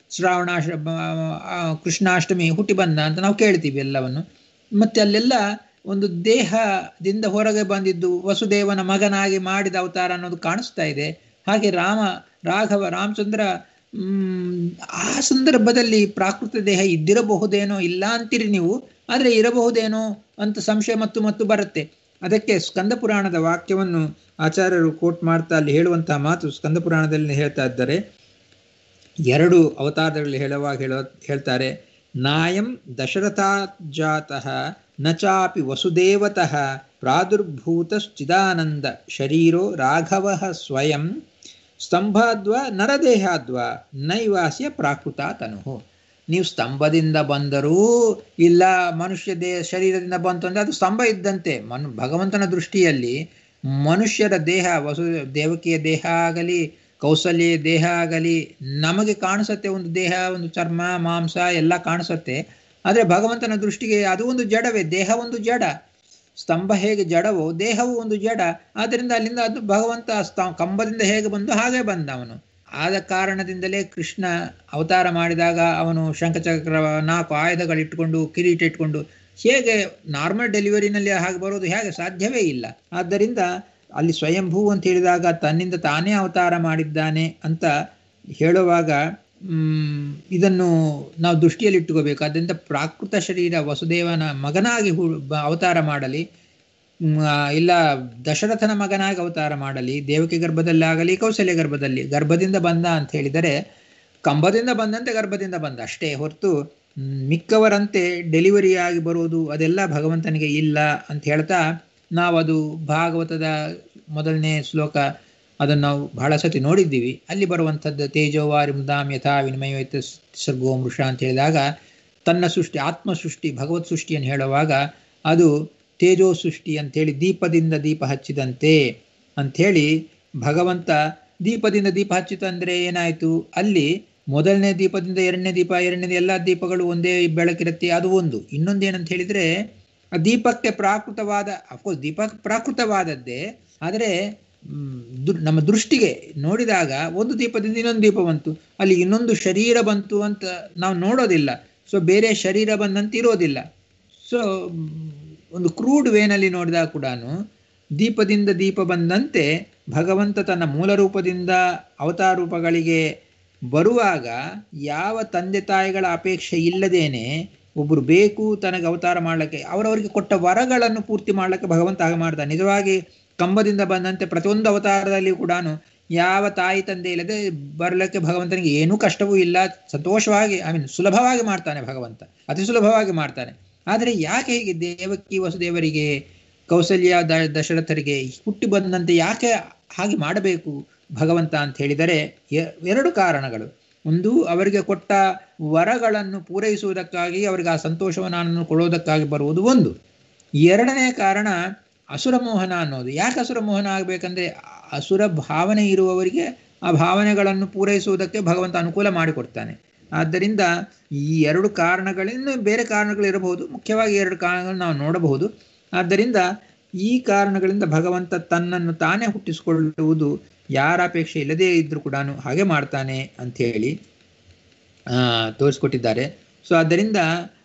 ಕೃಷ್ಣಾಷ್ಟಮಿ ಹುಟ್ಟಿ ಬಂದ ಅಂತ ನಾವು ಕೇಳ್ತೀವಿ ಎಲ್ಲವನ್ನು. ಮತ್ತೆ ಅಲ್ಲೆಲ್ಲ ಒಂದು ದೇಹದಿಂದ ಹೊರಗೆ ಬಂದಿದ್ದು ವಸುದೇವನ ಮಗನಾಗಿ ಮಾಡಿದ ಅವತಾರ ಅನ್ನೋದು ಕಾಣಿಸ್ತಾ ಇದೆ. ಹಾಗೆ ರಾಮಚಂದ್ರ ಆ ಸಂದರ್ಭದಲ್ಲಿ ಪ್ರಾಕೃತ ದೇಹ ಇದ್ದಿರಬಹುದೇನೋ, ಇಲ್ಲ ಅಂತೀರಿ ನೀವು, ಆದರೆ ಇರಬಹುದೇನೋ ಅಂತ ಸಂಶಯ ಮತ್ತು ಬರುತ್ತೆ. ಅದಕ್ಕೆ ಸ್ಕಂದ ಪುರಾಣದ ವಾಕ್ಯವನ್ನು ಆಚಾರ್ಯರು ಕೋಟ್ ಮಾಡ್ತಾ ಅಲ್ಲಿ ಹೇಳುವಂತಹ ಮಾತು ಸ್ಕಂದ ಪುರಾಣದಲ್ಲಿ ಹೇಳ್ತಾ ಇದ್ದಾರೆ. 2 ಅವತಾರದಲ್ಲಿ ಹೇಳ್ತಾರೆ, ನಾಯಂ ದಶರಥಾತ್ ಜಾತಃ ನ ಚಾಪಿ ವಸುದೇವತಃ ಪ್ರಾದುರ್ಭೂತಶ್ಚಿದಾನಂದ ಶರೀರೋ ರಾಘವಃ ಸ್ವಯಂ ಸ್ತಂಭಾದ್ವಾ ನರದೇಹಾದ್ವಾ ನೈವಾಸ್ಯ ಪ್ರಾಕೃತ ತನುಃ. ನೀವು ಸ್ತಂಭದಿಂದ ಬಂದರೂ ಇಲ್ಲ ಮನುಷ್ಯ ಶರೀರದಿಂದ ಬಂತು ಅಂದರೆ ಅದು ಸ್ತಂಭ ಇದ್ದಂತೆ. ಭಗವಂತನ ದೃಷ್ಟಿಯಲ್ಲಿ ಮನುಷ್ಯರ ದೇಹ, ದೇವಕಿಯ ದೇಹ ಆಗಲಿ ಕೌಸಲ್ಯ ದೇಹ ಆಗಲಿ ನಮಗೆ ಕಾಣಿಸುತ್ತೆ, ಒಂದು ದೇಹ, ಒಂದು ಚರ್ಮ, ಮಾಂಸ ಎಲ್ಲ ಕಾಣಿಸುತ್ತೆ. ಆದರೆ ಭಗವಂತನ ದೃಷ್ಟಿಗೆ ಅದು ಒಂದು ಜಡವೇ, ದೇಹ ಒಂದು ಜಡ. ಸ್ತಂಭ ಹೇಗೆ ಜಡವೋ ದೇಹವು ಒಂದು ಜಡ. ಆದ್ದರಿಂದ ಅಲ್ಲಿಂದ ಅದು ಭಗವಂತ ಕಂಬದಿಂದ ಹೇಗೆ ಬಂದು ಹಾಗೆ ಬಂದ ಅವನು. ಆದ ಕಾರಣದಿಂದಲೇ ಕೃಷ್ಣ ಅವತಾರ ಮಾಡಿದಾಗ ಅವನು ಶಂಖಚಕ್ರ 4 ಆಯುಧಗಳಿಟ್ಕೊಂಡು ಕಿರೀಟ ಇಟ್ಕೊಂಡು ಹೇಗೆ ನಾರ್ಮಲ್ ಡೆಲಿವರಿನಲ್ಲಿ ಹಾಗೆ ಬರೋದು ಹೇಗೆ ಸಾಧ್ಯವೇ ಇಲ್ಲ. ಆದ್ದರಿಂದ ಅಲ್ಲಿ ಸ್ವಯಂಭೂ ಅಂತ ಹೇಳಿದಾಗ ತನ್ನಿಂದ ತಾನೇ ಅವತಾರ ಮಾಡಿದ್ದಾನೆ ಅಂತ ಹೇಳುವಾಗ ಇದನ್ನು ನಾವು ದೃಷ್ಟಿಯಲ್ಲಿ ಇಟ್ಟುಕೋಬೇಕು. ಅದರಿಂದ ಪ್ರಾಕೃತ ಶರೀರ ವಸುದೇವನ ಮಗನಾಗಿ ಅವತಾರ ಮಾಡಲಿ, ಇಲ್ಲ ದಶರಥನ ಮಗನಾಗಿ ಅವತಾರ ಮಾಡಲಿ, ದೇವಕಿ ಗರ್ಭದಲ್ಲಾಗಲಿ ಕೌಸಲ್ಯ ಗರ್ಭದಿಂದ ಬಂದ ಅಂತ ಹೇಳಿದರೆ ಕಂಬದಿಂದ ಬಂದಂತೆ ಗರ್ಭದಿಂದ ಬಂದ ಅಷ್ಟೇ ಹೊರತು ಮಿಕ್ಕವರಂತೆ ಡೆಲಿವರಿಯಾಗಿ ಬರುವುದು ಅದೆಲ್ಲ ಭಗವಂತನಿಗೆ ಇಲ್ಲ ಅಂತ ಹೇಳ್ತಾ ನಾವದು ಭಾಗವತದ ಮೊದಲನೇ ಶ್ಲೋಕ ಅದನ್ನು ನಾವು ಬಹಳ ಸತಿ ನೋಡಿದ್ದೀವಿ. ಅಲ್ಲಿ ಬರುವಂಥದ್ದು ತೇಜೋವಾರಿ ಮುದಾಮ್ ಯಥಾ ವಿನಿಮಯ ಸರ್ಗೋ ಮೃಷ ಅಂತ ಹೇಳಿದಾಗ ತನ್ನ ಸೃಷ್ಟಿ, ಆತ್ಮ ಸೃಷ್ಟಿ, ಭಗವತ್ ಸೃಷ್ಟಿಯನ್ನು ಹೇಳುವಾಗ ಅದು ತೇಜೋ ಸೃಷ್ಟಿ ಅಂಥೇಳಿ ದೀಪದಿಂದ ದೀಪ ಹಚ್ಚಿದಂತೆ ಅಂಥೇಳಿ ಭಗವಂತ ದೀಪದಿಂದ ದೀಪ ಹಚ್ಚಿತಂದರೆ ಏನಾಯಿತು, ಅಲ್ಲಿ ಮೊದಲನೇ ದೀಪದಿಂದ ಎರಡನೇ ದೀಪ, ಎಲ್ಲ ದೀಪಗಳು ಒಂದೇ ಬೆಳಕಿರುತ್ತೆ. ಅದು ಒಂದು. ಇನ್ನೊಂದೇನಂತ ಹೇಳಿದರೆ ಆ ದೀಪಕ್ಕೆ ಪ್ರಾಕೃತವಾದ, ಅಫ್ಕೋರ್ಸ್ ದೀಪ ಪ್ರಾಕೃತವಾದದ್ದೇ, ಆದರೆ ನಮ್ಮ ದೃಷ್ಟಿಗೆ ನೋಡಿದಾಗ ಒಂದು ದೀಪದಿಂದ ಇನ್ನೊಂದು ದೀಪ ಬಂತು, ಅಲ್ಲಿ ಇನ್ನೊಂದು ಶರೀರ ಬಂತು ಅಂತ ನಾವು ನೋಡೋದಿಲ್ಲ. ಸೊ ಬೇರೆ ಶರೀರ ಬಂದಂತೆ ಇರೋದಿಲ್ಲ. ಸೊ ಒಂದು ಕ್ರೂಡ್ ವೇನಲ್ಲಿ ನೋಡಿದಾಗ ಕೂಡ ದೀಪದಿಂದ ದೀಪ ಬಂದಂತೆ ಭಗವಂತ ತನ್ನ ಮೂಲ ರೂಪದಿಂದ ಅವತಾರ ರೂಪಗಳಿಗೆ ಬರುವಾಗ ಯಾವ ತಂದೆ ತಾಯಿಗಳ ಅಪೇಕ್ಷೆ ಇಲ್ಲದೇನೆ ಒಬ್ಬರು ಬೇಕು ತನಗೆ ಅವತಾರ ಮಾಡಲಿಕ್ಕೆ, ಅವರವರಿಗೆ ಕೊಟ್ಟ ವರಗಳನ್ನು ಪೂರ್ತಿ ಮಾಡಲಿಕ್ಕೆ ಭಗವಂತ ಹಾಗೆ ಮಾಡ್ತಾನೆ. ನಿಜವಾಗಿ ಕಂಬದಿಂದ ಬಂದಂತೆ ಪ್ರತಿಯೊಂದು ಅವತಾರದಲ್ಲಿ ಕೂಡ ಯಾವ ತಾಯಿ ತಂದೆ ಇಲ್ಲದೆ ಬರಲಿಕ್ಕೆ ಭಗವಂತನಿಗೆ ಏನೂ ಕಷ್ಟವೂ ಇಲ್ಲ, ಸಂತೋಷವಾಗಿ ಸುಲಭವಾಗಿ ಮಾಡ್ತಾನೆ ಭಗವಂತ, ಅತಿ ಸುಲಭವಾಗಿ ಮಾಡ್ತಾನೆ. ಆದರೆ ಯಾಕೆ ಹೀಗೆ ದೇವಕಿ ವಸುದೇವರಿಗೆ ಕೌಸಲ್ಯ ದಶರಥರಿಗೆ ಹುಟ್ಟಿ ಬಂದಂತೆ ಯಾಕೆ ಹಾಗೆ ಮಾಡಬೇಕು ಭಗವಂತ ಅಂತ ಹೇಳಿದರೆ 2 ಕಾರಣಗಳು. ಒಂದು, ಅವರಿಗೆ ಕೊಟ್ಟ ವರಗಳನ್ನು ಪೂರೈಸುವುದಕ್ಕಾಗಿ, ಅವರಿಗೆ ಆ ಸಂತೋಷವನ್ನು ಕೊಡೋದಕ್ಕಾಗಿ ಬರುವುದು ಒಂದು. 2ನೇ ಕಾರಣ ಅಸುರ ಮೋಹನ ಅನ್ನೋದು. ಯಾಕೆ ಅಸುರ ಮೋಹನ ಆಗಬೇಕಂದ್ರೆ ಅಸುರ ಭಾವನೆ ಇರುವವರಿಗೆ ಆ ಭಾವನೆಗಳನ್ನು ಪೂರೈಸುವುದಕ್ಕೆ ಭಗವಂತ ಅನುಕೂಲ ಮಾಡಿಕೊಡ್ತಾನೆ. ಆದ್ದರಿಂದ ಈ 2 ಕಾರಣಗಳಿಂದ, ಬೇರೆ ಕಾರಣಗಳಿರಬಹುದು, ಮುಖ್ಯವಾಗಿ 2 ಕಾರಣಗಳನ್ನು ನಾವು ನೋಡಬಹುದು. ಆದ್ದರಿಂದ ಈ ಕಾರಣಗಳಿಂದ ಭಗವಂತ ತನ್ನನ್ನು ತಾನೇ ಹುಟ್ಟಿಸಿಕೊಳ್ಳುವುದು ಯಾರ ಅಪೇಕ್ಷೆ ಇಲ್ಲದೇ ಇದ್ರೂ ಕೂಡ ಹಾಗೆ ಮಾಡ್ತಾನೆ ಅಂಥೇಳಿ ತೋರಿಸ್ಕೊಟ್ಟಿದ್ದಾರೆ. ಸೊ ಆದ್ದರಿಂದ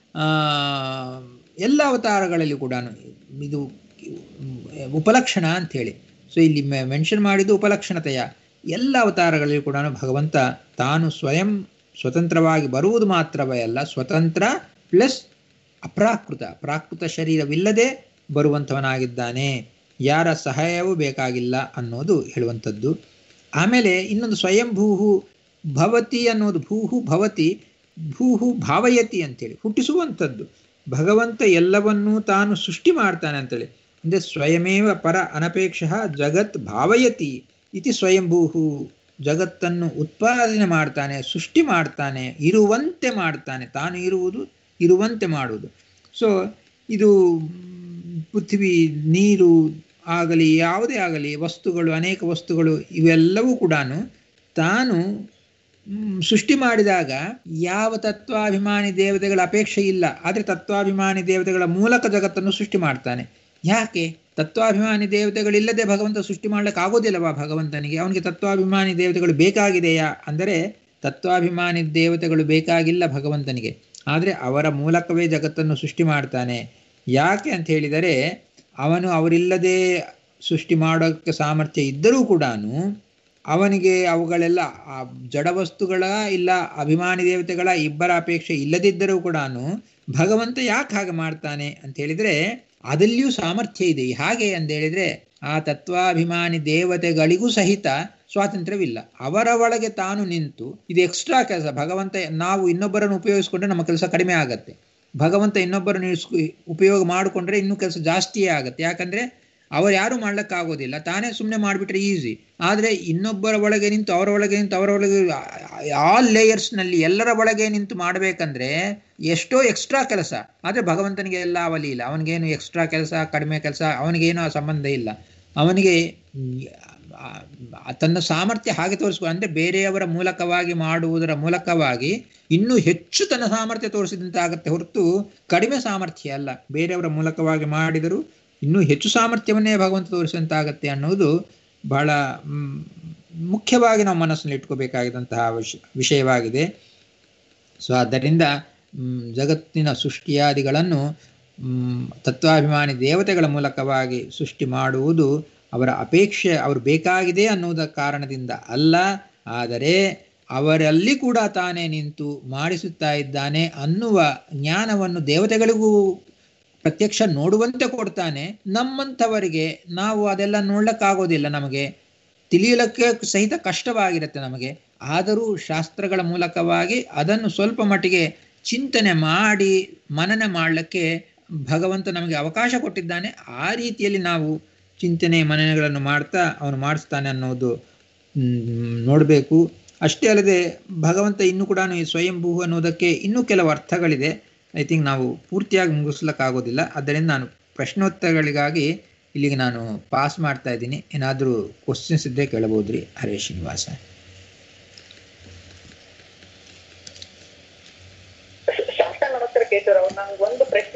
ಎಲ್ಲ ಅವತಾರಗಳಲ್ಲಿ ಕೂಡ ಇದು ಉಪಲಕ್ಷಣ ಅಂಥೇಳಿ, ಸೊ ಇಲ್ಲಿ ಮೆನ್ಷನ್ ಮಾಡಿದ್ದು ಉಪಲಕ್ಷಣತೆಯ ಎಲ್ಲ ಅವತಾರಗಳಲ್ಲಿ ಕೂಡ ಭಗವಂತ ತಾನು ಸ್ವಯಂ ಸ್ವತಂತ್ರವಾಗಿ ಬರುವುದು ಮಾತ್ರವೇ ಅಲ್ಲ, ಸ್ವತಂತ್ರ ಪ್ಲಸ್ ಪ್ರಾಕೃತ ಶರೀರವಿಲ್ಲದೆ ಬರುವಂಥವನಾಗಿದ್ದಾನೆ, ಯಾರ ಸಹಾಯವೂ ಬೇಕಾಗಿಲ್ಲ ಅನ್ನೋದು ಹೇಳುವಂಥದ್ದು. ಆಮೇಲೆ ಇನ್ನೊಂದು ಸ್ವಯಂಭೂಹು ಭವತಿ ಅನ್ನೋದು, ಭೂಹು ಭವತಿ, ಭೂಹು ಭಾವಯತಿ ಅಂತೇಳಿ ಹುಟ್ಟಿಸುವಂಥದ್ದು. ಭಗವಂತ ಎಲ್ಲವನ್ನೂ ತಾನು ಸೃಷ್ಟಿ ಮಾಡ್ತಾನೆ ಅಂತೇಳಿ, ಅಂದರೆ ಸ್ವಯಮೇವ ಪರ ಅನಪೇಕ್ಷ ಜಗತ್ ಭಾವಯತಿ ಇತಿ ಸ್ವಯಂಭೂಹು. ಜಗತ್ತನ್ನು ಉತ್ಪಾದನೆ ಮಾಡ್ತಾನೆ, ಸೃಷ್ಟಿ ಮಾಡ್ತಾನೆ, ಇರುವಂತೆ ಮಾಡ್ತಾನೆ, ತಾನು ಇರುವಂತೆ ಮಾಡುವುದು. ಸೊ ಇದು ಪೃಥ್ವಿ, ನೀರು ಆಗಲಿ ಯಾವುದೇ ಆಗಲಿ ವಸ್ತುಗಳು, ಅನೇಕ ವಸ್ತುಗಳು ಇವೆಲ್ಲವೂ ಕೂಡ ತಾನು ಸೃಷ್ಟಿ ಮಾಡಿದಾಗ ಯಾವ ತತ್ವಾಭಿಮಾನಿ ದೇವತೆಗಳ ಅಪೇಕ್ಷೆ ಇಲ್ಲ. ಆದರೆ ತತ್ವಾಭಿಮಾನಿ ದೇವತೆಗಳ ಮೂಲಕ ಜಗತ್ತನ್ನು ಸೃಷ್ಟಿ ಮಾಡ್ತಾನೆ. ಯಾಕೆ? ತತ್ವಾಭಿಮಾನಿ ದೇವತೆಗಳಿಲ್ಲದೆ ಭಗವಂತ ಸೃಷ್ಟಿ ಮಾಡ್ಲಿಕ್ಕೆ ಆಗೋದಿಲ್ಲವಾ ಭಗವಂತನಿಗೆ? ಅವನಿಗೆ ತತ್ವಾಭಿಮಾನಿ ದೇವತೆಗಳು ಬೇಕಾಗಿದೆಯಾ ಅಂದರೆ ತತ್ವಾಭಿಮಾನಿ ದೇವತೆಗಳು ಬೇಕಾಗಿಲ್ಲ ಭಗವಂತನಿಗೆ. ಆದರೆ ಅವರ ಮೂಲಕವೇ ಜಗತ್ತನ್ನು ಸೃಷ್ಟಿ ಮಾಡ್ತಾನೆ. ಯಾಕೆ ಅಂತ ಹೇಳಿದರೆ ಅವನು ಅವರಿಲ್ಲದೆ ಸೃಷ್ಟಿ ಮಾಡೋಕ್ಕೆ ಸಾಮರ್ಥ್ಯ ಇದ್ದರೂ ಕೂಡ ಅವನಿಗೆ ಅವುಗಳೆಲ್ಲ ಜಡವಸ್ತುಗಳ ಇಲ್ಲ ಅಭಿಮಾನಿ ದೇವತೆಗಳ ಇಬ್ಬರ ಅಪೇಕ್ಷೆ ಇಲ್ಲದಿದ್ದರೂ ಕೂಡ ಭಗವಂತ ಯಾಕೆ ಹಾಗೆ ಮಾಡ್ತಾನೆ ಅಂತ ಹೇಳಿದರೆ ಅದಲ್ಲಿಯೂ ಸಾಮರ್ಥ್ಯ ಇದೆ. ಹಾಗೆ ಅಂತ ಹೇಳಿದರೆ ಆ ತತ್ವಾಭಿಮಾನಿ ದೇವತೆಗಳಿಗೂ ಸಹಿತ ಸ್ವಾತಂತ್ರ್ಯವಿಲ್ಲ. ಅವರ ಒಳಗೆ ತಾನು ನಿಂತು ಇದು ಎಕ್ಸ್ಟ್ರಾ ಕೆಲಸ. ಭಗವಂತ ನಾವು ಇನ್ನೊಬ್ಬರನ್ನು ಉಪಯೋಗಿಸ್ಕೊಂಡ್ರೆ ನಮ್ಮ ಕೆಲಸ ಕಡಿಮೆ ಆಗತ್ತೆ. ಭಗವಂತ ಇನ್ನೊಬ್ಬರನ್ನು ಉಪಯೋಗ ಮಾಡಿಕೊಂಡ್ರೆ ಇನ್ನೂ ಕೆಲಸ ಜಾಸ್ತಿಯೇ ಆಗುತ್ತೆ. ಯಾಕಂದರೆ ಅವರು ಯಾರೂ ಮಾಡ್ಲಿಕ್ಕಾಗೋದಿಲ್ಲ, ತಾನೇ ಸುಮ್ಮನೆ ಮಾಡಿಬಿಟ್ರೆ ಈಸಿ. ಆದರೆ ಇನ್ನೊಬ್ಬರ ಒಳಗೆ ನಿಂತು ಅವರ ಒಳಗೆ ಆಲ್ ಲೇಯರ್ಸ್ನಲ್ಲಿ ಎಲ್ಲರ ಒಳಗೆ ನಿಂತು ಮಾಡಬೇಕಂದ್ರೆ ಎಷ್ಟೋ ಎಕ್ಸ್ಟ್ರಾ ಕೆಲಸ. ಆದರೆ ಭಗವಂತನಿಗೆ ಎಲ್ಲ ಅವಲಿ ಇಲ್ಲ, ಅವನಿಗೇನು ಎಕ್ಸ್ಟ್ರಾ ಕೆಲಸ ಕಡಿಮೆ ಕೆಲಸ ಅವನಿಗೇನು ಆ ಸಂಬಂಧ ಇಲ್ಲ. ಅವನಿಗೆ ತನ್ನ ಸಾಮರ್ಥ್ಯ ಹಾಗೆ ತೋರಿಸ್ಕೊಂಡು, ಅಂದರೆ ಬೇರೆಯವರ ಮೂಲಕವಾಗಿ ಮಾಡುವುದರ ಮೂಲಕವಾಗಿ ಇನ್ನೂ ಹೆಚ್ಚು ತನ್ನ ಸಾಮರ್ಥ್ಯ ತೋರಿಸಿದಂತಾಗತ್ತೆ ಹೊರತು ಕಡಿಮೆ ಸಾಮರ್ಥ್ಯ ಅಲ್ಲ. ಬೇರೆಯವರ ಮೂಲಕವಾಗಿ ಮಾಡಿದರೂ ಇನ್ನೂ ಹೆಚ್ಚು ಸಾಮರ್ಥ್ಯವನ್ನೇ ಭಗವಂತ ತೋರಿಸಿದಂತಾಗತ್ತೆ ಅನ್ನೋದು ಬಹಳ ಮುಖ್ಯವಾಗಿ ನಾವು ಮನಸ್ಸಿನಲ್ಲಿ ಇಟ್ಕೋಬೇಕಾಗಿದ್ದಂತಹ ವಿಷಯವಾಗಿದೆ. ಸೊ ಆದ್ದರಿಂದ ಜಗತ್ತಿನ ಸೃಷ್ಟಿಯಾದಿಗಳನ್ನು ತತ್ವಾಭಿಮಾನಿ ದೇವತೆಗಳ ಮೂಲಕವಾಗಿ ಸೃಷ್ಟಿ ಮಾಡುವುದು ಅವರ ಅಪೇಕ್ಷೆ, ಅವರು ಬೇಕಾಗಿದೆ ಅನ್ನುವುದರ ಕಾರಣದಿಂದ ಅಲ್ಲ, ಆದರೆ ಅವರಲ್ಲಿ ಕೂಡ ತಾನೇ ನಿಂತು ಮಾಡಿಸುತ್ತಾ ಇದ್ದಾನೆ ಅನ್ನುವ ಜ್ಞಾನವನ್ನು ದೇವತೆಗಳಿಗೂ ಪ್ರತ್ಯಕ್ಷ ನೋಡುವಂತೆ ಕೊಡ್ತಾನೆ. ನಮ್ಮಂಥವರಿಗೆ ನಾವು ಅದೆಲ್ಲ ನೋಡ್ಲಿಕ್ಕಾಗೋದಿಲ್ಲ, ನಮಗೆ ತಿಳಿಯಲಿಕ್ಕೆ ಸಹಿತ ಕಷ್ಟವಾಗಿರುತ್ತೆ ನಮಗೆ. ಆದರೂ ಶಾಸ್ತ್ರಗಳ ಮೂಲಕವಾಗಿ ಅದನ್ನು ಸ್ವಲ್ಪ ಮಟ್ಟಿಗೆ ಚಿಂತನೆ ಮಾಡಿ ಮನನ ಮಾಡಲಿಕ್ಕೆ ಭಗವಂತ ನಮಗೆ ಅವಕಾಶ ಕೊಟ್ಟಿದ್ದಾನೆ. ಆ ರೀತಿಯಲ್ಲಿ ನಾವು ಚಿಂತನೆ ಮನನಗಳನ್ನು ಮಾಡ್ತಾ ಅವನು ಮಾಡಿಸ್ತಾನೆ ಅನ್ನೋದು ನೋಡಬೇಕು. ಅಷ್ಟೇ ಅಲ್ಲದೆ ಭಗವಂತ ಇನ್ನೂ ಕೂಡ ಈ ಸ್ವಯಂಭೂ ಅನ್ನೋದಕ್ಕೆ ಇನ್ನೂ ಕೆಲವು ಅರ್ಥಗಳಿದೆ. ಐ ಥಿಂಕ್ ನಾವು ಪೂರ್ತಿಯಾಗಿ ಮುಗಿಸ್ಲಿಕ್ಕಾಗೋದಿಲ್ಲ. ಆದ್ದರಿಂದ ನಾನು ಪ್ರಶ್ನೋತ್ತರಗಳಿಗಾಗಿ ಇಲ್ಲಿಗೆ ನಾನು ಪಾಸ್ ಮಾಡ್ತಾ ಇದ್ದೀನಿ. ಏನಾದರೂ ಕ್ವಶನ್ಸ್ ಇದ್ದರೆ ಕೇಳಬಹುದ್ರಿ. ಹರೇ ಶ್ರೀನಿವಾಸ.